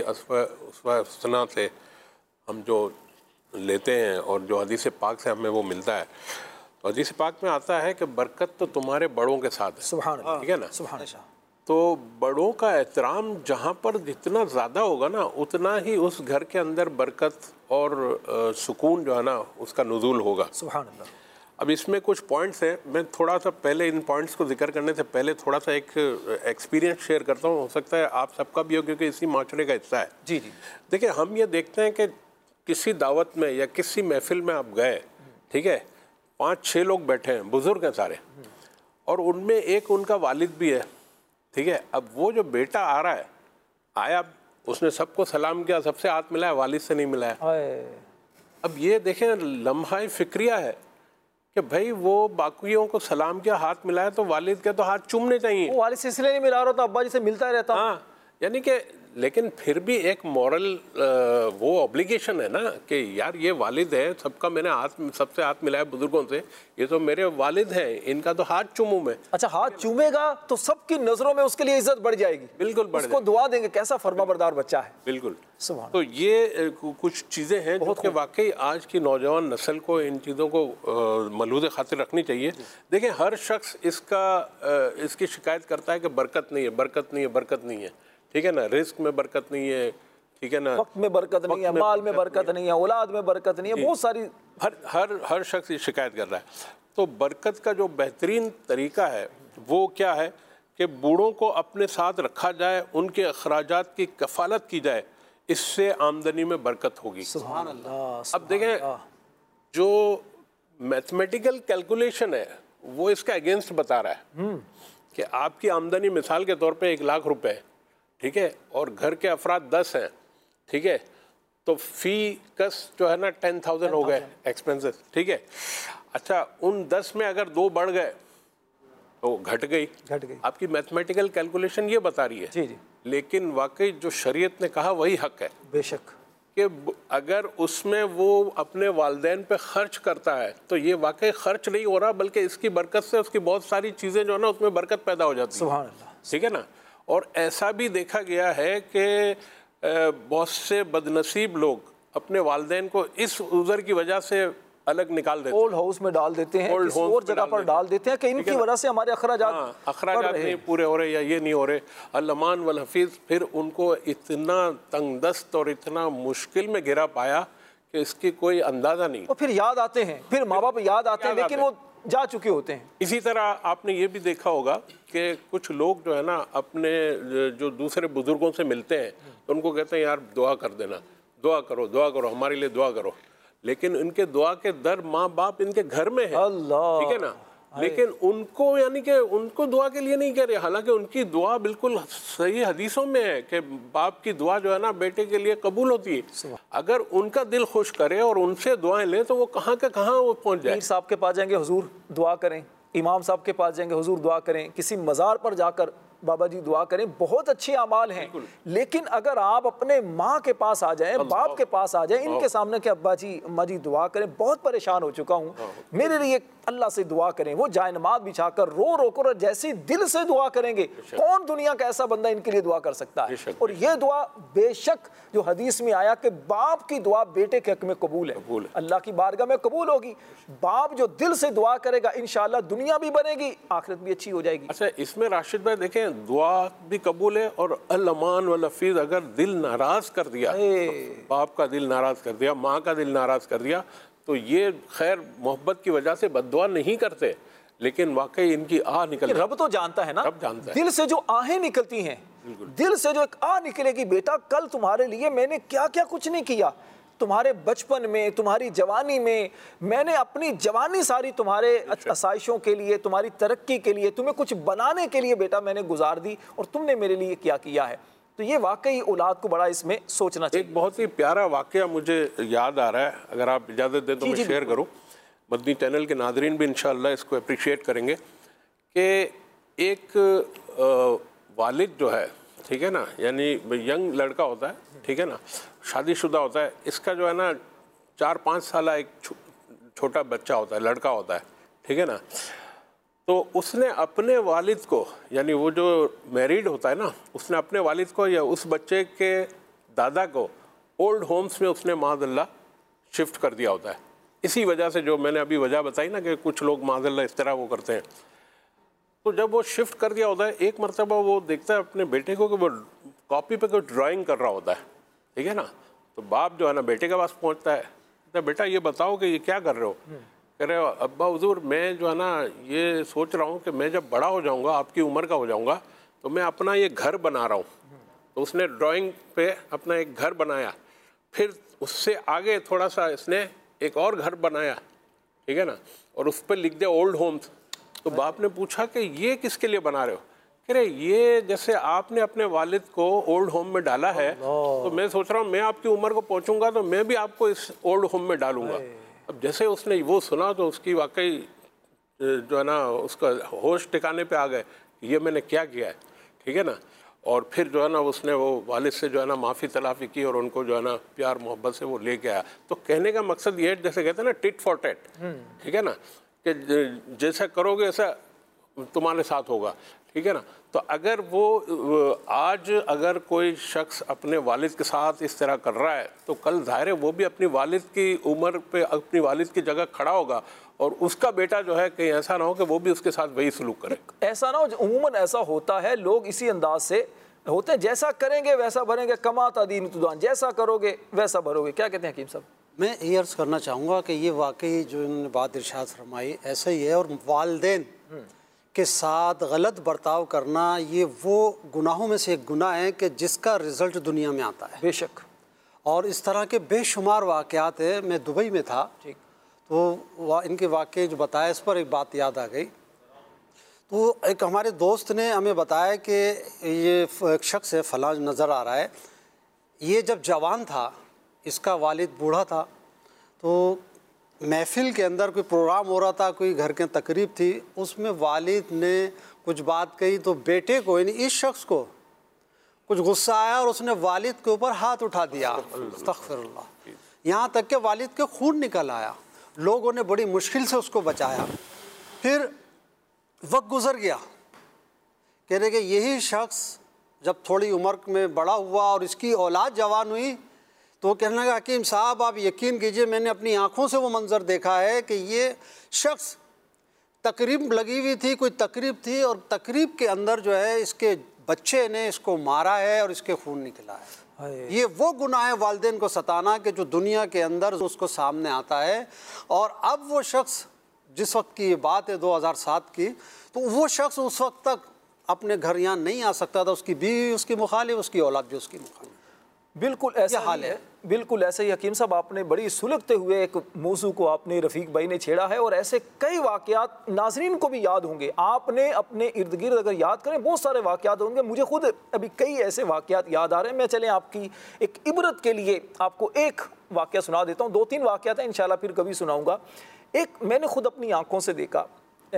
अस्वा से हम जो लेते हैं और जो हदीस पाक से हमें वो मिलता है, तो हदीस पाक में आता है कि बरकत तो तुम्हारे बड़ों के साथ है। सुभान अल्लाह, ठीक है ना? सुभान अल्लाह। तो बड़ों का एहतराम जहाँ पर जितना ज़्यादा होगा ना, उतना ही उस घर के अंदर बरकत और आ, सुकून जो है ना उसका नुज़ूल होगा। सुभान अल्लाह। अब इसमें कुछ पॉइंट्स हैं, मैं थोड़ा सा पहले इन पॉइंट्स को जिक्र करने से पहले थोड़ा सा एक एक्सपीरियंस शेयर करता हूँ, हो सकता है आप सबका भी हो क्योंकि इसी माशरे का हिस्सा है। जी जी। देखिए, हम ये देखते हैं कि किसी दावत में या किसी महफिल में आप गए, ठीक है, पाँच छः लोग बैठे हैं, बुज़ुर्ग हैं सारे, और उनमें एक उनका वालिद भी है, ठीक है। अब वो जो बेटा आ रहा है, आया, उसने सबको सलाम किया, सबसे हाथ मिलाया, वालिद से नहीं मिलाया। अब ये देखें लम्हा फिक्रिया है कि भाई वो बाकियों को सलाम किया, हाथ मिलाया, तो वालिद के तो हाथ चूमने चाहिए। वो वालिद से इसलिए नहीं मिला रहा था, अब्बा जी से मिलता रहता। हाँ, यानी कि लेकिन फिर भी एक मॉरल वो ऑब्लिगेशन है ना कि यार ये वालिद है, सबका मैंने हाथ सबसे हाथ मिलाया बुजुर्गों से, ये तो मेरे वालिद हैं, इनका तो हाथ चूमूं मैं। अच्छा, हाथ चूमेगा तो सबकी नजरों में उसके लिए इज्जत बढ़ जाएगी। बिल्कुल बढ़ उसको दुआ देंगे, कैसा फर्माबरदार बच्चा है। बिल्कुल। सुभान। तो ये कुछ चीज़ें हैं जो कि वाकई आज की नौजवान नस्ल को इन चीज़ों को मलूज़ खातिर रखनी चाहिए। देखें, हर शख्स इसका इसकी शिकायत करता है कि बरकत नहीं है, बरकत नहीं है, बरकत नहीं है, ठीक है ना, रिस्क में बरकत नहीं है, ठीक है ना, वक्त में बरकत नहीं है, माल में बरकत नहीं है, औलाद में बरकत नहीं है, बहुत सारी हर हर हर शख्स ये शिकायत कर रहा है। तो बरकत का जो बेहतरीन तरीका है वो क्या है कि बूढ़ों को अपने साथ रखा जाए, उनके अखराजात की कफालत की जाए, इससे आमदनी में बरकत होगी। सुभान अल्लाह। अब देखें, जो मैथमेटिकल कैलकुलेशन है वो इसका अगेंस्ट बता रहा है कि आपकी आमदनी मिसाल के तौर पे एक लाख रुपए है, ठीक है, और घर के अफराद दस हैं, ठीक है, तो फी कस जो है ना टेन थाउजेंड हो गए एक्सपेंसेस, ठीक है। अच्छा, उन दस में अगर दो बढ़ गए तो घट गई घट गई आपकी मैथमेटिकल कैलकुलेशन ये बता रही है। जी जी। लेकिन वाकई जो शरीयत ने कहा वही हक है, बेशक, कि अगर उसमें वो अपने वालदैन पे खर्च करता है तो ये वाकई खर्च नहीं हो रहा, बल्कि इसकी बरकत से उसकी बहुत सारी चीज़ें जो है ना उसमें बरकत पैदा हो जाती है। सुभान अल्लाह। ठीक है ना। और ऐसा भी देखा गया है कि बहुत से बदनसीब लोग अपने वालदैन को इस उज़र की वजह से अलग निकाल देते हैं, ओल्ड हाउस में डाल देते हैं, किसी और जगह पर डाल देते हैं कि इनकी वजह से हमारे अखराजात हाँ, अखराजात नहीं पूरे हो रहे या ये नहीं हो रहे। अल-अमान वल हफीज़ फिर उनको इतना तंगदस्त और इतना मुश्किल में गिरा पाया कि इसकी कोई अंदाज़ा नहीं। और फिर याद आते हैं, फिर माँ बाप याद आते हैं, लेकिन वो जा चुके होते हैं। इसी तरह आपने ये भी देखा होगा कि कुछ लोग जो है ना अपने जो दूसरे बुजुर्गों से मिलते हैं तो उनको कहते हैं यार दुआ कर देना, दुआ करो, दुआ करो, हमारे लिए दुआ करो, लेकिन इनके दुआ के दर माँ बाप इनके घर में है, अल्लाह, ठीक है ना, लेकिन उनको यानी कि उनको दुआ के लिए नहीं कह रहे, हालांकि उनकी दुआ बिल्कुल सही हदीसों में है कि बाप की दुआ जो है ना बेटे के लिए कबूल होती है। अगर उनका दिल खुश करे और उनसे दुआएं ले तो वो कहाँ के कहाँ वो पहुँच जाए। पीर साहब के पास जाएंगे, हुजूर दुआ करें, इमाम साहब के पास जाएंगे, हुजूर दुआ करें, किसी मज़ार पर जाकर बाबा जी दुआ करें, बहुत अच्छे अमाल हैं। लेकिन अगर आप अपने माँ के पास आ जाएं, बाप के पास आ जाएं, इनके सामने के अब्बा जी अम्मा जी दुआ करें, बहुत परेशान हो चुका हूँ, मेरे लिए अल्लाह से दुआ करें, वो जाए नमाज बिछाकर रो रो कर जैसी दिल से दुआ करेंगे, कौन दुनिया का ऐसा बंदा इनके लिए दुआ कर सकता है। और ये दुआ बेशक जो हदीस में आया कि बाप की दुआ बेटे के हक में कबूल है, अल्लाह की बारगाह में कबूल होगी। बाप जो दिल से दुआ करेगा इंशाअल्लाह दुनिया भी बनेगी, आखिरत भी अच्छी हो जाएगी। अच्छा, इसमें राशिद भाई देखें, दुआ भी कबूल है और अल-अमान वल हफीज़ अगर दिल नाराज कर दिया, बाप का दिल नाराज कर दिया, माँ का दिल नाराज कर दिया, तो ये खैर मोहब्बत की वजह से बद्दुआ नहीं करते, लेकिन वाकई इनकी आह निकल, रब तो जानता है ना, रब जानता है। दिल से जो आहें निकलती हैं, दिल से जो एक आह निकलेगी, बेटा कल तुम्हारे लिए मैंने क्या क्या कुछ नहीं किया, तुम्हारे बचपन में, तुम्हारी जवानी में, मैंने अपनी जवानी सारी तुम्हारे आसाइशों के लिए, तुम्हारी तरक्की के लिए, तुम्हें कुछ बनाने के लिए बेटा मैंने गुजार दी, और तुमने मेरे लिए क्या किया है। तो ये वाकई औलाद को बड़ा इसमें सोचना चाहिए। एक बहुत ही प्यारा वाकया मुझे याद आ रहा है, अगर आप इजाज़त दें तो मैं शेयर करूं, मदनी चैनल के नादरीन भी इंशाअल्लाह इसको अप्रिशिएट करेंगे कि एक वालिद जो है, ठीक है ना, यानी यंग लड़का होता है, ठीक है ना, शादीशुदा होता है, इसका जो है ना चार पाँच साल एक छो, छोटा बच्चा होता है, लड़का होता है, ठीक है ना, तो उसने अपने वालिद को, यानी वो जो मैरिड होता है ना, उसने अपने वालिद को या उस बच्चे के दादा को ओल्ड होम्स में उसने माज़अल्लाह शिफ्ट कर दिया होता है। इसी वजह से जो मैंने अभी वजह बताई ना कि कुछ लोग माज़अल्लाह इस तरह वो करते हैं। तो जब वो शिफ्ट कर दिया होता है, एक मरतबा वो देखता है अपने बेटे को कि वो कॉपी पे कोई ड्राइंग कर रहा होता है, ठीक है ना। तो बाप जो है ना बेटे के पास पहुंचता है, कहता है बेटा ये बताओ कि ये क्या कर रहे हो। कह रहे हो अब्बा हुजूर मैं जो है ना ये सोच रहा हूँ कि मैं जब बड़ा हो जाऊँगा, आपकी उम्र का हो जाऊँगा, तो मैं अपना ये घर बना रहा हूँ। तो उसने ड्राइंग पे अपना एक घर बनाया, फिर उससे आगे थोड़ा सा इसने एक और घर बनाया, ठीक है ना, और उस पर लिख दिया ओल्ड होम्स। तो बाप ने पूछा कि ये किसके लिए बना रहे हो। कह रहे ये जैसे आपने अपने वालिद को ओल्ड होम में डाला है, तो मैं सोच रहा हूँ मैं आपकी उम्र को पहुँचूंगा तो मैं भी आपको इस ओल्ड होम में डालूंगा। अब जैसे उसने वो सुना तो उसकी वाकई जो है ना उसका होश ठिकाने पे आ गए, ये मैंने क्या किया है, ठीक है ना। और फिर जो है ना उसने वो वालिद से जो है ना माफ़ी तलाफ़ी की और उनको जो है ना प्यार मोहब्बत से वो लेके आया। तो कहने का मकसद ये जैसे कहते हैं ना टिट फॉर टेट, ठीक है ना, कि जैसा करोगे ऐसा तुम्हारे साथ होगा, ठीक है ना। तो अगर वो आज अगर कोई शख्स अपने वालिद के साथ इस तरह कर रहा है तो कल ज़ाहिर है वो भी अपनी वालिद की उम्र पे अपनी वालिद की जगह खड़ा होगा और उसका बेटा जो है कहीं ऐसा ना हो कि वो भी उसके साथ वही सलूक करे। ऐसा ना हो, उमूमन ऐसा होता है, लोग इसी अंदाज से होते हैं, जैसा करेंगे वैसा भरेंगे, कमाता दीन तुदान, जैसा करोगे वैसा भरोगे। क्या कहते हैं हकीम साहब? मैं ये अर्ज़ करना चाहूँगा कि ये वाकई जो इन्होंने बात इरशाद फरमाई ऐसा ही है, और वालिदैन के साथ गलत बर्ताव करना ये वो गुनाहों में से एक गुनाह है कि जिसका रिज़ल्ट दुनिया में आता है। बेशक। और इस तरह के बेशुमार वाक़यात है। मैं दुबई में था, ठीक, तो इनके वाक़े जो बताया इस पर एक बात याद आ गई। तो एक हमारे दोस्त ने हमें बताया कि ये एक शख्स है फलां नज़र आ रहा है, ये जब जवान था इसका वालिद बूढ़ा था, तो महफिल के अंदर कोई प्रोग्राम हो रहा था, कोई घर के तकरीब थी, उसमें वालिद ने कुछ बात कही तो बेटे को यानी इस शख्स को कुछ गुस्सा आया और उसने वालिद के ऊपर हाथ उठा दिया। अस्तग़फिरुल्लाह। यहाँ तक कि वालिद के खून निकल आया। लोगों ने बड़ी मुश्किल से उसको बचाया। फिर वक्त गुजर गया, कह रहे कि यही शख्स जब थोड़ी उम्र में बड़ा हुआ और इसकी औलाद जवान हुई तो कहने लगा हकीम साहब आप यकीन कीजिए मैंने अपनी आंखों से वो मंज़र देखा है कि ये शख्स तकरीब लगी हुई थी, कोई तकरीब थी और तकरीब के अंदर जो है इसके बच्चे ने इसको मारा है और इसके खून निकला है। ये वो गुनाह है वालिदैन को सताना कि जो दुनिया के अंदर उसको सामने आता है। और अब वो शख्स, जिस वक्त की ये बात है दो हज़ार सात की, तो वो शख्स उस वक्त तक अपने घर यहाँ नहीं आ सकता था, उसकी बीवी उसकी मुखालिफ, उसकी औलाद भी उसकी मुखालिफ। बिल्कुल ऐसा हाल है, बिल्कुल ऐसे ही हकीम साहब आपने बड़ी सुलगते हुए एक मौजू को आपने रफ़ीक भाई ने छेड़ा है। और ऐसे कई वाक़यात नाज़रीन को भी याद होंगे, आपने अपने इर्द गिर्द अगर याद करें बहुत सारे वाक़यात होंगे। मुझे खुद अभी कई ऐसे वाक़यात याद आ रहे हैं। मैं चलें आपकी एक इबरत के लिए आपको एक वाक़या सुना देता हूँ, दो तीन वाक़यात हैं, इंशाल्लाह फिर कभी सुनाऊँगा। एक मैंने खुद अपनी आँखों से देखा,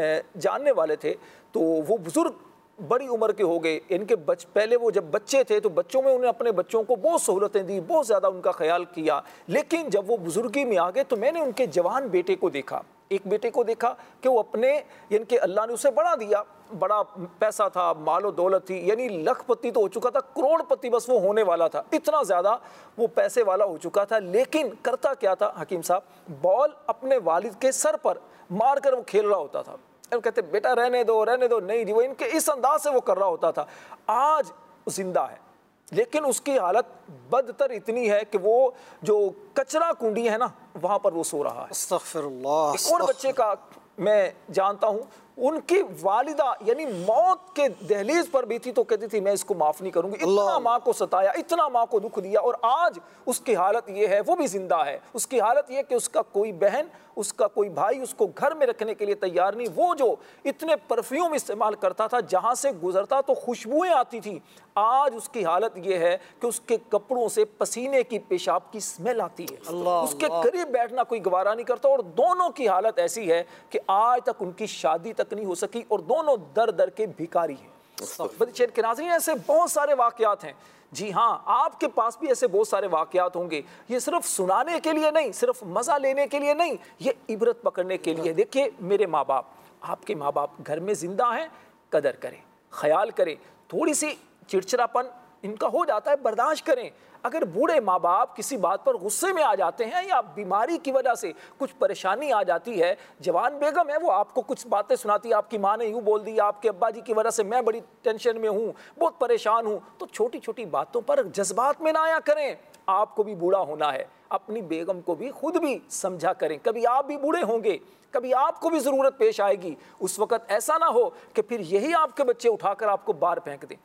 जानने वाले थे, तो वो बुज़ुर्ग बड़ी उम्र के हो गए, इनके बच पहले वो जब बच्चे थे तो बच्चों में उन्हें अपने बच्चों को बहुत सहूलतें दी, बहुत ज़्यादा उनका ख्याल किया। लेकिन जब वो बुजुर्गी में आ गए तो मैंने उनके जवान बेटे को देखा, एक बेटे को देखा कि वो अपने इनके अल्लाह ने उसे बढ़ा दिया, बड़ा पैसा था, मालो दौलत थी, यानी लखपति तो हो चुका था, करोड़पति बस वो होने वाला था, इतना ज़्यादा वो पैसे वाला हो चुका था। लेकिन करता क्या था हकीम साहब, बॉल अपने वालिद के सर पर मार कर वो खेल रहा होता था। कहते बेटा रहने दो रहने दो, नहीं जी, वो इनके इस अंदाज से वो कर रहा होता था। आज जिंदा है लेकिन उसकी हालत बदतर इतनी है कि वो जो कचरा कुंडी है ना वहां पर वो सो रहा है। अस्तग़फिरुल्लाह। एक और बच्चे का मैं जानता हूं, उनकी वालिदा यानी मौत के दहलीज पर भी थी तो कहती थी मैं इसको माफ नहीं करूंगी, इतना माँ को सताया, इतना माँ को दुख दिया। और आज उसकी हालत ये है, वो भी जिंदा है, उसकी हालत ये कि उसका कोई बहन, उसका कोई भाई उसको घर में रखने के लिए तैयार नहीं। वो जो इतने परफ्यूम इस्तेमाल करता था, जहां से गुजरता तो खुशबुएं आती थी, आज उसकी हालत ये है कि उसके कपड़ों से पसीने की, पेशाब की स्मेल आती है, उसके करीब बैठना कोई गवारा नहीं करता। और दोनों की हालत ऐसी है कि आज तक उनकी शादी तक नहीं हो सकी और दोनों दर दर के भिखारी हैं। बदशेर के नाज़रीन, ऐसे बहुत सारे वाकयात हैं। जी हाँ, आपके पास भी ऐसे बहुत सारे वाकयात होंगे। ये सिर्फ सुनाने के लिए नहीं, सिर्फ मजा लेने के लिए नहीं, ये इबरत पकड़ने के लिए। देखिए मेरे माँ बाप, आपके माँ बाप घर में ज़िंदा हैं, कदर करें, ख्याल करें। थोड़ी सी चिड़चिड़ापन इनका हो जाता है, बर्दाश्त करें। अगर बूढ़े माँ बाप किसी बात पर गुस्से में आ जाते हैं या बीमारी की वजह से कुछ परेशानी आ जाती है, जवान बेगम है वो आपको कुछ बातें सुनाती है, आपकी माँ ने यूँ बोल दिया, आपके अब्बा जी की वजह से मैं बड़ी टेंशन में हूँ, बहुत परेशान हूँ, तो छोटी छोटी बातों पर जज्बात में ना आया करें। आपको भी बूढ़ा होना है, अपनी बेगम को भी खुद भी समझा करें। कभी आप भी बूढ़े होंगे, कभी आपको भी ज़रूरत पेश आएगी, उस वक़्त ऐसा ना हो कि फिर यही आपके बच्चे उठाकर आपको बाहर फेंक दें।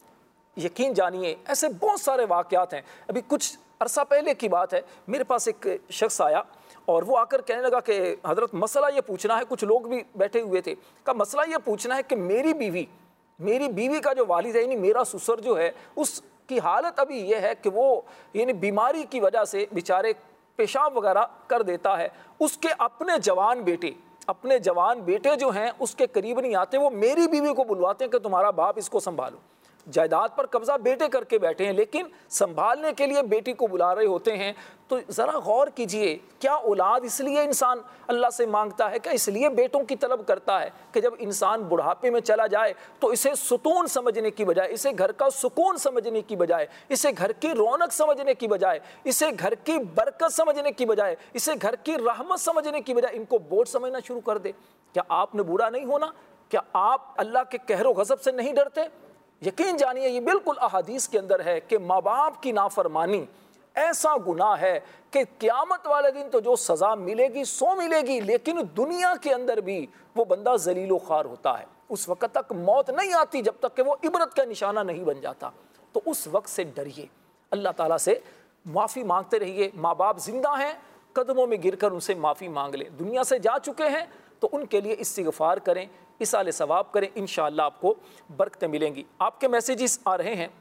यकीन जानिए ऐसे बहुत सारे वाक़यात हैं। अभी कुछ अरसा पहले की बात है, मेरे पास एक शख्स आया और वो आकर कहने लगा कि हज़रत मसला ये पूछना है, कुछ लोग भी बैठे हुए थे, कहा मसला ये पूछना है कि मेरी बीवी मेरी बीवी का जो वालिद है, यानी मेरा ससुर जो है, उसकी हालत अभी ये है कि वो यानी बीमारी की वजह से बेचारे पेशाब वगैरह कर देता है। उसके अपने जवान बेटे अपने जवान बेटे जो हैं उसके करीब नहीं आते, वो मेरी बीवी को बुलवाते हैं कि तुम्हारा बाप इसको संभालो। जायदाद पर कब्जा बेटे करके बैठे हैं, लेकिन संभालने के लिए बेटी को बुला रहे होते हैं। तो ज़रा गौर कीजिए, क्या औलाद इसलिए इंसान अल्लाह से मांगता है, क्या इसलिए बेटों की तलब करता है कि जब इंसान बुढ़ापे में चला जाए तो इसे सुकून समझने की बजाय, इसे घर का सुकून समझने की बजाय, इसे घर की रौनक समझने की बजाय, इसे घर की बरकत समझने की बजाय, इसे घर की रहमत समझने की बजाय इनको बोझ समझना शुरू कर दे? क्या आपने बूढ़ा नहीं होना? क्या आप अल्लाह के कहरो गज़ब से नहीं डरते? यकीन जानिए ये बिल्कुल अहादीस के अंदर है कि माँ बाप की नाफरमानी ऐसा गुनाह है कि क़यामत वाले दिन तो जो सज़ा मिलेगी सो मिलेगी, लेकिन दुनिया के अंदर भी वो बंदा जलीलो ख़ार होता है। उस वक़्त तक मौत नहीं आती जब तक कि वो इबरत का निशाना नहीं बन जाता। तो उस वक्त से डरिए, अल्लाह ताला से माफ़ी मांगते रहिए। माँ बाप ज़िंदा हैं, कदमों में गिरकर उनसे माफ़ी मांग लें। दुनिया से जा चुके हैं तो उनके लिए इस्तिग़फ़ार करें, इसाले सवाब करें, इंशाअल्लाह आपको बरकतें मिलेंगी। आपके मैसेजेस आ रहे हैं।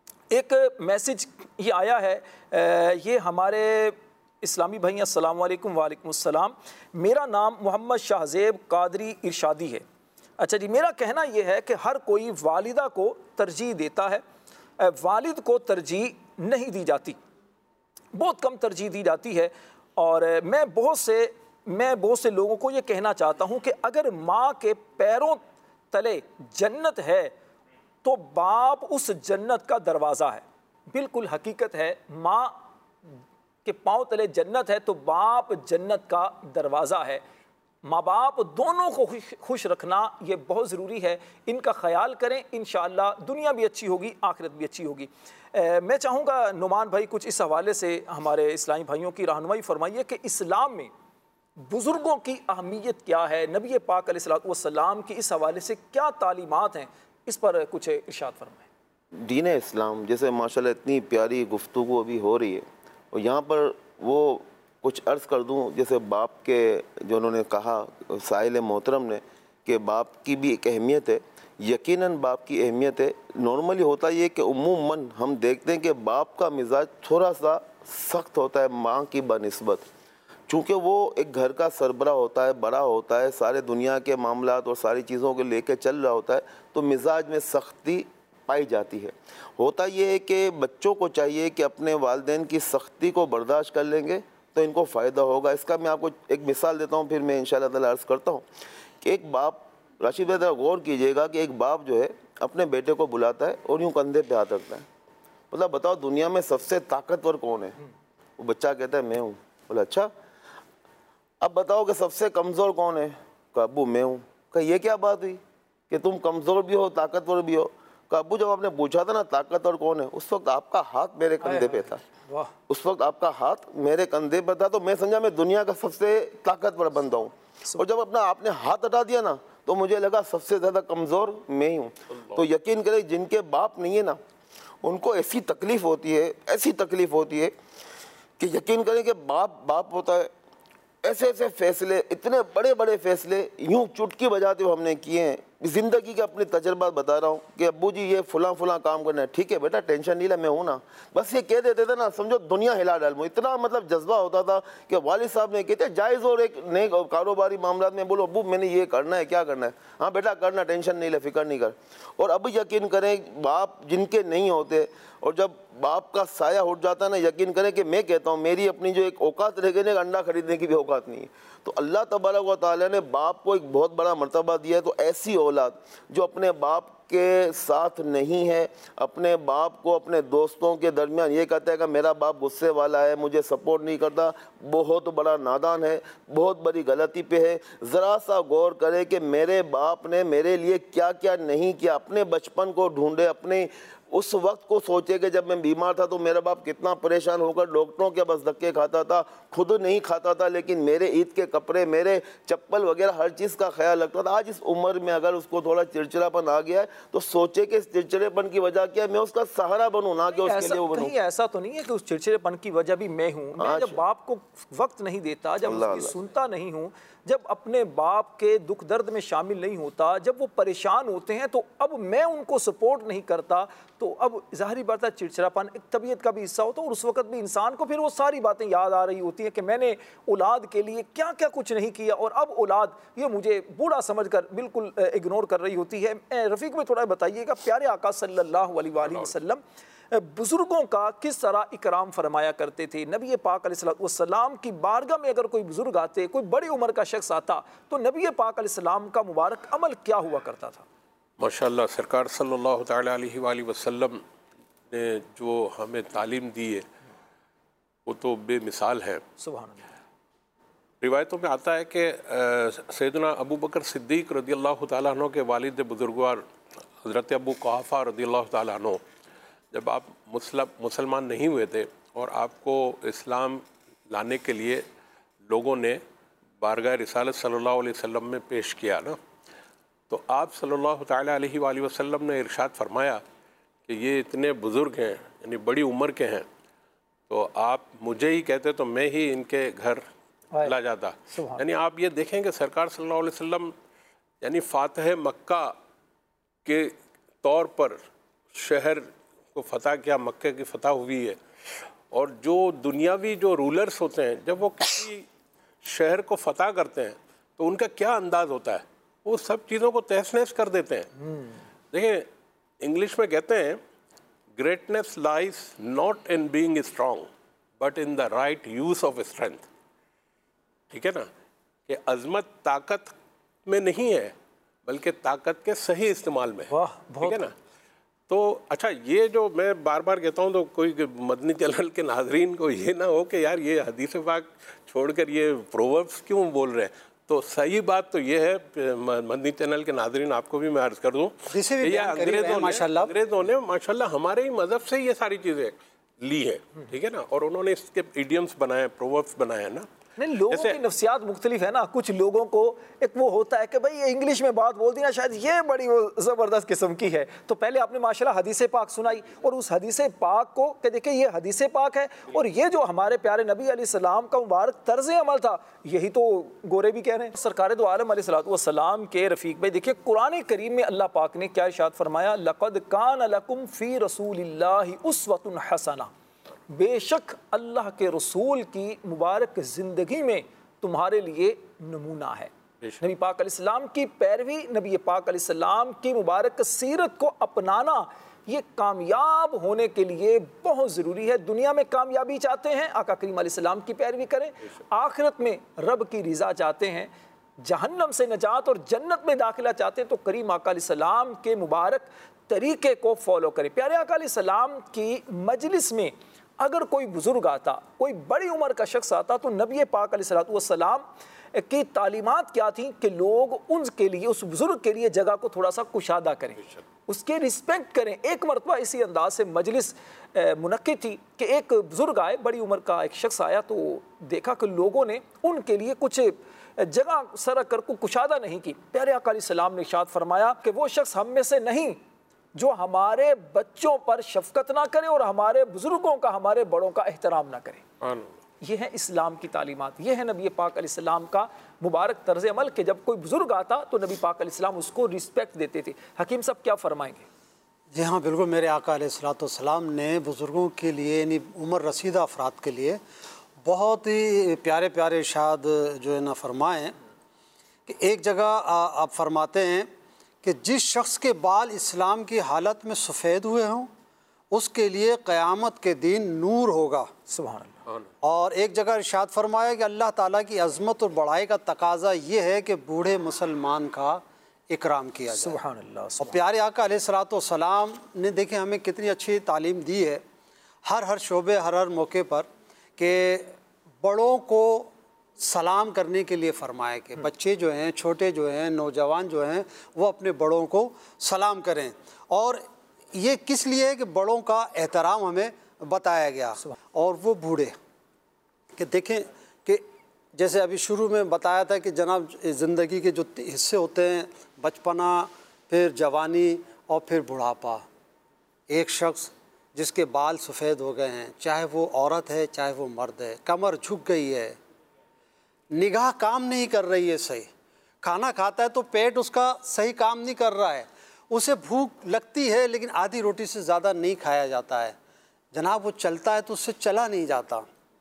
एक मैसेज ये आया है, ये हमारे इस्लामी भाई, अस्सलाम वालेकुम। वालेकुम अस्सलाम। मेरा नाम मोहम्मद शाहज़ेब कादरी इरशादी है। अच्छा जी, मेरा कहना ये है कि हर कोई वालिदा को तरजीह देता है, वालिद को तरजीह नहीं दी जाती, बहुत कम तरजीह दी जाती है। और मैं बहुत से मैं बहुत से लोगों को ये कहना चाहता हूँ कि अगर माँ के पैरों तले जन्नत है तो बाप उस जन्नत का दरवाज़ा है। बिल्कुल हकीकत है, माँ के पाँव तले जन्नत है तो बाप जन्नत का दरवाज़ा है। माँ बाप दोनों को खुश खुश रखना ये बहुत ज़रूरी है। इनका ख्याल करें, इंशाअल्लाह दुनिया भी अच्छी होगी, आखिरत भी अच्छी होगी। ए, मैं चाहूँगा नुमान भाई कुछ इस हवाले से हमारे इस्लामी भाइयों की रहनुमाई फरमाइए कि इस्लाम में बुज़ुर्गों की अहमियत क्या है, नबी पाक अलैहिस्सलातु वस्सलाम की इस हवाले से क्या तालीमात हैं, इस पर कुछ इरशाद फरमाएं। दीन इस्लाम जैसे माशाल्लाह इतनी प्यारी गुफ्तगू अभी हो रही है, और यहाँ पर वो कुछ अर्ज़ कर दूँ, जैसे बाप के जो उन्होंने कहा साहिल मोहतरम ने कि बाप की भी एक अहमियत है। यकीनन बाप की अहमियत है। नॉर्मली होता ये कि उम्मूमन हम देखते हैं कि बाप का मिजाज थोड़ा सा सख्त होता है माँ की बनिस्बत, चूँकि वो एक घर का सरबरा होता है, बड़ा होता है, सारे दुनिया के मामलात और सारी चीज़ों को लेकर चल रहा होता है, तो मिजाज में सख्ती पाई जाती है। होता ये है कि बच्चों को चाहिए कि अपने वालिदैन की सख्ती को बर्दाश्त कर लेंगे तो इनको फ़ायदा होगा। इसका मैं आपको एक मिसाल देता हूँ, फिर मैं इंशाअल्लाह ताला अर्ज़ करता हूँ कि एक बाप, राशिद भाई ज़रा गौर कीजिएगा कि एक बाप जो है अपने बेटे को बुलाता है और यूँ कंधे पे हाथ रखता है। मतलब बताओ दुनिया में सबसे ताकतवर कौन है? वो बच्चा कहता है मैं हूँ। बोला अच्छा, अब बताओ कि सबसे कमज़ोर कौन है? कहा अब्बू मैं हूँ। कहा ये क्या बात हुई कि तुम कमज़ोर भी हो ताकतवर भी हो? कहा अब्बू जब आपने पूछा था ना ताकतवर कौन है, उस वक्त आपका हाथ मेरे कंधे पे था, उस वक्त आपका हाथ मेरे कंधे पे था, तो मैं समझा मैं दुनिया का सबसे ताकतवर बंदा हूँ। और जब अपना आपने हाथ हटा दिया ना तो मुझे लगा सबसे ज़्यादा कमज़ोर मैं ही हूँ। तो यकीन करें जिनके बाप नहीं है ना उनको ऐसी तकलीफ़ होती है, ऐसी तकलीफ़ होती है कि यकीन करें कि बाप बाप होता है। ऐसे ऐसे फैसले, इतने बड़े बड़े फैसले यूं चुटकी बजाते हुए हमने किए हैं। ज़िंदगी के अपने तजर्बा बता रहा हूँ कि अब्बू जी ये फुला फुला काम करना है, ठीक है बेटा टेंशन नहीं ले, मैं हूँ ना। बस ये कह देते थे ना, समझो दुनिया हिला डाल। इतना मतलब जज्बा होता था कि वालिद साहब ने कहते जायज़ और एक नए कारोबारी मामला में बोलो अब्बू मैंने ये करना है, क्या करना है? हाँ बेटा करना, टेंशन नहीं ले, फिक्र नहीं कर। और अब यकीन करें बाप जिनके नहीं होते और जब बाप का साया उठ जाता है ना, यकीन करें कि मैं कहता हूँ मेरी अपनी जो एक औकात रह गई ना, अंडा खरीदने की भी औकात नहीं है। तो अल्लाह तबारक व तआला ने बाप को एक बहुत बड़ा मर्तबा दिया है। तो ऐसी औलाद जो अपने बाप के साथ नहीं है, अपने बाप को अपने दोस्तों के दरमियान ये कहता है कि मेरा बाप गुस्से वाला है, मुझे सपोर्ट नहीं करता, बहुत बड़ा नादान है, बहुत बड़ी गलती पे है। ज़रा सा गौर करे कि मेरे बाप ने मेरे लिए क्या क्या नहीं किया। अपने बचपन को ढूंढे, अपने उस वक्त को सोचे कि जब मैं बीमार था तो मेरा बाप कितना परेशान होकर डॉक्टरों के बस धक्के खाता था, खुद नहीं खाता था, लेकिन मेरे ईद के कपड़े, मेरे चप्पल वगैरह हर चीज़ का ख्याल रखता था। आज इस उम्र में अगर उसको थोड़ा चिड़चिड़ापन आ गया है तो सोचे कि इस चिड़चिड़ेपन की वजह क्या है, मैं उसका सहारा बनूं, ना कि उसके लिए वो बनूं। ऐसा तो नहीं है कि उस चिड़चिड़ेपन की वजह भी मैं हूँ। मैं जब बाप को वक्त नहीं देता, जब उसकी सुनता नहीं हूँ, जब अपने बाप के दुख दर्द में शामिल नहीं होता, जब वो परेशान होते हैं तो अब मैं उनको सपोर्ट नहीं करता, तो अब ज़ाहिरी बात है चिड़चिड़ापन एक तबीयत का भी हिस्सा होता है। और उस वक्त भी इंसान को फिर वो सारी बातें याद आ रही होती हैं कि मैंने औलाद के लिए क्या क्या कुछ नहीं किया, और अब औलाद ये मुझे बूढ़ा समझकर बिल्कुल इग्नोर कर रही होती है। रफ़ीक में थोड़ा बताइएगा, प्यारे आका सल्लल्लाहु अलैहि वसल्लम बुज़ुर्गों का किस तरह इकराम फरमाया करते थे। नबी पाक अलैहिस्सलाम की बारगाह में अगर कोई बुज़ुर्ग आते, कोई बड़ी उम्र का शख्स आता, तो नबी पाक अलैहिस्सलाम का मुबारक अमल क्या हुआ करता था? माशाअल्लाह, सरकार सल्लल्लाहु तआला अलैहि वसल्लम ने जो हमें तालीम दी है वो तो बेमिसाल है। सुभान अल्लाह। रिवायतों में आता है कि सैयदना अबू बकर सिद्दीक़ रज़ियल्लाहु तआला अन्हु के वालिद बुजुर्गवार हज़रत अबू कुहाफ़ा रज़ियल्लाहु तआला अन्हु जब आप मुसलमान नहीं हुए थे और आपको इस्लाम लाने के लिए लोगों ने बारगाह रिसालत सल्लल्लाहु अलैहि वसल्लम में पेश किया ना, तो आप सल्लल्लाहु तआला अलैहि वसल्लम ने इरशाद फरमाया कि ये इतने बुज़ुर्ग हैं, यानी बड़ी उम्र के हैं, तो आप मुझे ही कहते तो मैं ही इनके घर चला जाता। यानी आप ये देखें कि सरकार सल्लल्लाहु अलैहि वसल्लम यानी फ़ातिह मक्का के तौर पर शहर को फ़तह किया, मक्के की फ़तह हुई है। और जो दुनियावी जो रूलर्स होते हैं जब वो किसी शहर को फ़तह करते हैं तो उनका क्या अंदाज़ होता है, वो सब चीज़ों को तहस नहस कर देते हैं। देखिए इंग्लिश में कहते हैं greatness lies not in being strong but in the right use of strength. ठीक है ना, कि अज़मत ताकत में नहीं है बल्कि ताकत के सही इस्तेमाल में। ठीक है ना। तो अच्छा, ये जो मैं बार बार कहता हूँ तो कोई मदनी चैनल के नाजरीन को ये ना हो कि यार ये हदीस पाक छोड़कर ये प्रोवर्ब्स क्यों बोल रहे हैं। तो सही बात तो ये है, मदनी चैनल के नाजरीन आपको भी मैं अर्ज़ कर दूँ, ये अंग्रेज़ों ने अंग्रेज़ों ने माशाल्लाह हमारे ही मज़हब से ये सारी चीज़ें ली है। ठीक है ना, और उन्होंने इसके इडियम्स बनाए, प्रोवर्ब्स बनाए ना। नहीं, लोगों की नफ्सियात मुख्तलिफ है ना। कुछ लोगों को एक वो होता है कि भाई ये इंग्लिश में बात बोल दी ना, शायद ये बड़ी वो ज़बरदस्त किस्म की है। तो पहले आपने माशाल्लाह हदीस पाक सुनाई, और उस हदीस पाक को कि देखिए ये हदीस पाक है, और ये जो हमारे प्यारे नबी अलैहिस्सलाम का मुबारक तर्ज अमल था, यही तो गोरे भी कह रहे हैं। सरकार दो आलम अलैहिस्सलाम के रफ़ीक भाई, देखिए कुरान करीम में अल्लाह पाक ने क्या इरशाद फरमाया, लक़द कान लकुम फ़ी रसूलिल्लाहि उस्वतुन हसना, बेशक अल्लाह के रसूल की मुबारक ज़िंदगी में तुम्हारे लिए नमूना है। नबी पाक अलैहिस्सलाम की पैरवी, नबी पाक अलैहिस्सलाम की मुबारक सीरत को अपनाना, ये कामयाब होने के लिए बहुत ज़रूरी है। दुनिया में कामयाबी चाहते हैं, आका करीम अलैहिस्सलाम की पैरवी करें। आखिरत में रब की रिज़ा चाहते हैं, जहन्नम से नजात और जन्नत में दाखिला चाहते हैं, तो करीम आका अलैहिस्सलाम के मुबारक तरीके को फॉलो करें। प्यारे आका अलैहिस्सलाम की मजलिस में अगर कोई बुज़ुर्ग आता, कोई बड़ी उम्र का शख्स आता, तो नबी पाक अलैहिस्सलाम की तालीमात क्या थी कि लोग उनके लिए, उस बुज़ुर्ग के लिए जगह को थोड़ा सा कुशादा करें, उसके रिस्पेक्ट करें। एक मरतबा इसी अंदाज से मजलिस मुनक्किद थी कि एक बुज़ुर्ग आए, बड़ी उम्र का एक शख्स आया, तो देखा कि लोगों ने उनके लिए कुछ जगह सरक कर को कुशादा नहीं की। प्यारे आका अलैहिस्सलाम ने इरशाद फरमाया कि वो शख्स हम में से नहीं जो हमारे बच्चों पर शफकत ना करे और हमारे बुजुर्गों का, हमारे बड़ों का एहतराम ना करे। ये है इस्लाम की तालीमात, ये है नबी पाक अलैहिस्सलाम का मुबारक तर्ज अमल कि जब कोई बुजुर्ग आता तो नबी पाक अलैहिस्सलाम उसको रिस्पेक्ट देते थे। हकीम साहब क्या फरमाएंगे? जी हाँ, बिल्कुल। मेरे आका अलैहिस्सलाम ने बुज़ुर्गों के लिए, यानी उम्र रसीदा अफराद के लिए बहुत ही प्यारे प्यारे इरशाद जो है ना फरमाएँ कि एक जगह आप फरमाते हैं कि जिस शख्स के बाल इस्लाम की हालत में सफ़ेद हुए हों उसके लिए क़यामत के दिन नूर होगा। सुभान अल्लाह। और एक जगह इरशाद फरमाया कि अल्लाह ताला की अज़मत और बड़ाई का तकाजा ये है कि बूढ़े मुसलमान का इकराम किया जाए। सुभान अल्लाह। और प्यारे आका अलैहिस्सलातु वस्सलाम ने देखे हमें कितनी अच्छी तालीम दी है हर हर शोबे हर हर मौके पर कि बड़ों को सलाम करने के लिए फरमाया कि बच्चे जो हैं, छोटे जो हैं, नौजवान जो हैं, वो अपने बड़ों को सलाम करें। और ये किस लिए है कि बड़ों का एहतराम हमें बताया गया। और वो बूढ़े कि देखें कि जैसे अभी शुरू में बताया था कि जनाब ज़िंदगी के जो हिस्से होते हैं, बचपना, फिर जवानी और फिर बुढ़ापा। एक शख्स जिसके बाल सफ़ेद हो गए हैं, चाहे वो औरत है चाहे वो मर्द है, कमर झुक गई है, निगाह काम नहीं कर रही है सही, खाना खाता है तो पेट उसका सही काम नहीं कर रहा है, उसे भूख लगती है लेकिन आधी रोटी से ज़्यादा नहीं खाया जाता है जनाब, वो चलता है तो उससे चला नहीं जाता,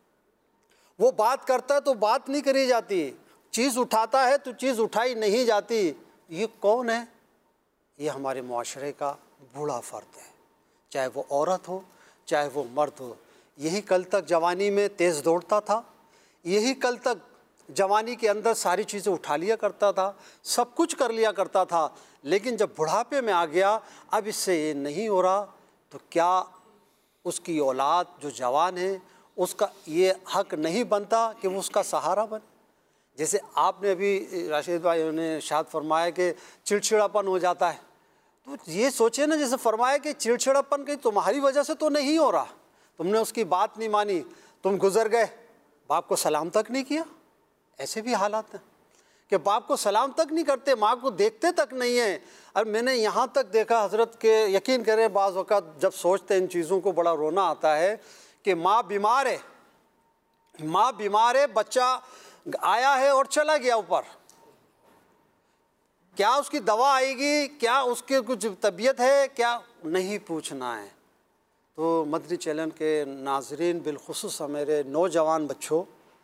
वो बात करता है तो बात नहीं करी जाती, चीज़ उठाता है तो चीज़ उठाई नहीं जाती। ये कौन है? ये हमारे मुआशरे का बूढ़ा फ़र्द है, चाहे वो औरत हो चाहे वो मर्द हो। यही कल तक जवानी में तेज़ दौड़ता था, यही कल तक जवानी के अंदर सारी चीज़ें उठा लिया करता था, सब कुछ कर लिया करता था, लेकिन जब बुढ़ापे में आ गया अब इससे ये नहीं हो रहा, तो क्या उसकी औलाद जो जवान है उसका ये हक नहीं बनता कि वो उसका सहारा बने? जैसे आपने अभी राशिद भाई ने शाद फरमाया कि चिड़चिड़ापन हो जाता है, तो ये सोचे ना जैसे फरमाया कि चिड़चिड़ापन कहीं तुम्हारी वजह से तो नहीं हो रहा, तुमने उसकी बात नहीं मानी, तुम गुजर गए, बाप को सलाम तक नहीं किया। ऐसे भी हालात हैं कि बाप को सलाम तक नहीं करते, माँ को देखते तक नहीं है। और मैंने यहाँ तक देखा हज़रत के, यकीन करें बाज़ वक़्त जब सोचते इन चीज़ों को बड़ा रोना आता है कि माँ बीमार है, माँ बीमार है, बच्चा आया है और चला गया ऊपर, क्या उसकी दवा आएगी, क्या उसके कुछ तबीयत है, क्या नहीं पूछना है। तो मदनी चैनल के नाजरीन, बिलखुसूस मेरे नौजवान बच्चों,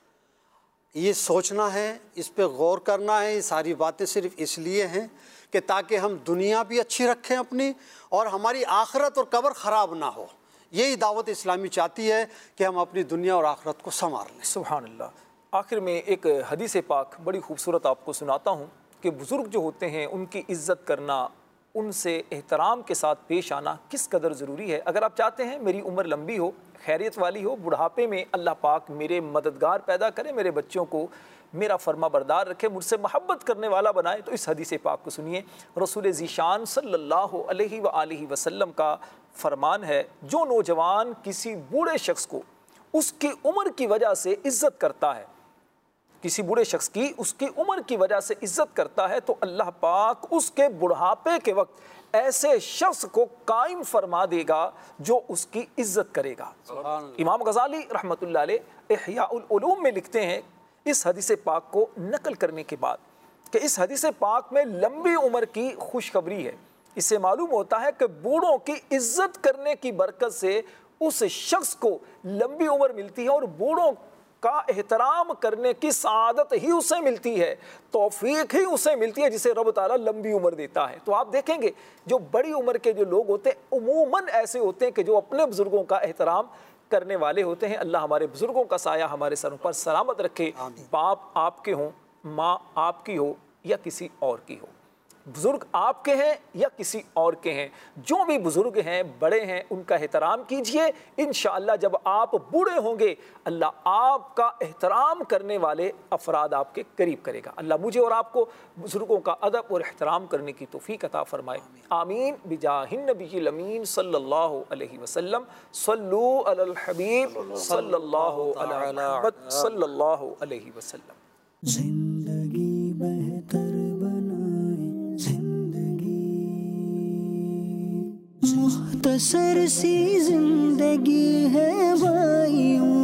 ये सोचना है, इस पे गौर करना है। ये सारी बातें सिर्फ इसलिए हैं कि ताकि हम दुनिया भी अच्छी रखें अपनी, और हमारी आखिरत और कब्र ख़राब ना हो। यही दावत इस्लामी चाहती है कि हम अपनी दुनिया और आखिरत को संवार लें। सुभान अल्लाह। आखिर में एक हदीस पाक बड़ी खूबसूरत आपको सुनाता हूँ कि बुज़ुर्ग जो होते हैं उनकी इज़्ज़त करना, उनसे एहतराम के साथ पेश आना किस कदर ज़रूरी है। अगर आप चाहते हैं मेरी उम्र लंबी हो, खैरियत वाली हो, बुढ़ापे में अल्लाह पाक मेरे मददगार पैदा करे, मेरे बच्चों को मेरा फरमा बरदार रखे, मुझसे मोहब्बत करने वाला बनाए, तो इस हदीस पाक को सुनिए। रसूल ज़ीशान सल्लल्लाहु अलैहि व आलिहि वसल्लम का फरमान है, जो नौजवान किसी बूढ़े शख्स को उसकी उम्र की वजह से इज़्ज़त करता है, किसी बूढ़े शख्स की उसकी उम्र की वजह से इज़्ज़त करता है, तो अल्लाह पाक उसके बुढ़ापे के वक्त ऐसे शख्स को कायम फरमा देगा जो उसकी इज़्ज़त करेगा। इमाम गज़ाली रहमतुल्लाह अलैह इह्याउल उलूम में लिखते हैं इस हदीस पाक को नकल करने के बाद कि इस हदीस पाक में लंबी उम्र की खुशखबरी है। इससे मालूम होता है कि बूढ़ों की इज़्ज़त करने की बरकत से उस शख्स को लंबी उम्र मिलती है, और बूढ़ों का एहतराम करने की सआदत ही उसे मिलती है, तौफीक ही उसे मिलती है जिसे रब ताला लंबी उम्र देता है। तो आप देखेंगे जो बड़ी उम्र के जो लोग होते हैं उमूमन ऐसे होते हैं कि जो अपने बुजुर्गों का एहतराम करने वाले होते हैं। अल्लाह हमारे बुजुर्गों का साया हमारे सरों पर सलामत रखे। बाप आपके हों, माँ आपकी हो या किसी और की हो, बुजुर्ग आपके हैं या किसी और के हैं, जो भी बुजुर्ग हैं, बड़े हैं, उनका एहतराम कीजिए। इंशाअल्लाह जब आप बूढ़े होंगे अल्लाह आपका एहतराम करने वाले अफराद आपके करीब करेगा। अल्लाह मुझे और आपको बुजुर्गों का अदब और एहतराम करने की तौफीक अता फरमाए। आमीन बिजाहिन नबील अमीन सल्लल्लाहु अलैहि वसल्लम। सल्लू अलल हबीब सल्लल्लाहु अलैहि सल्लल्लाहु अलैहि वसल्लम। जिंदगी बेहतर बनाए जिंदगी, मुख्तसर सी जिंदगी है भाइयों,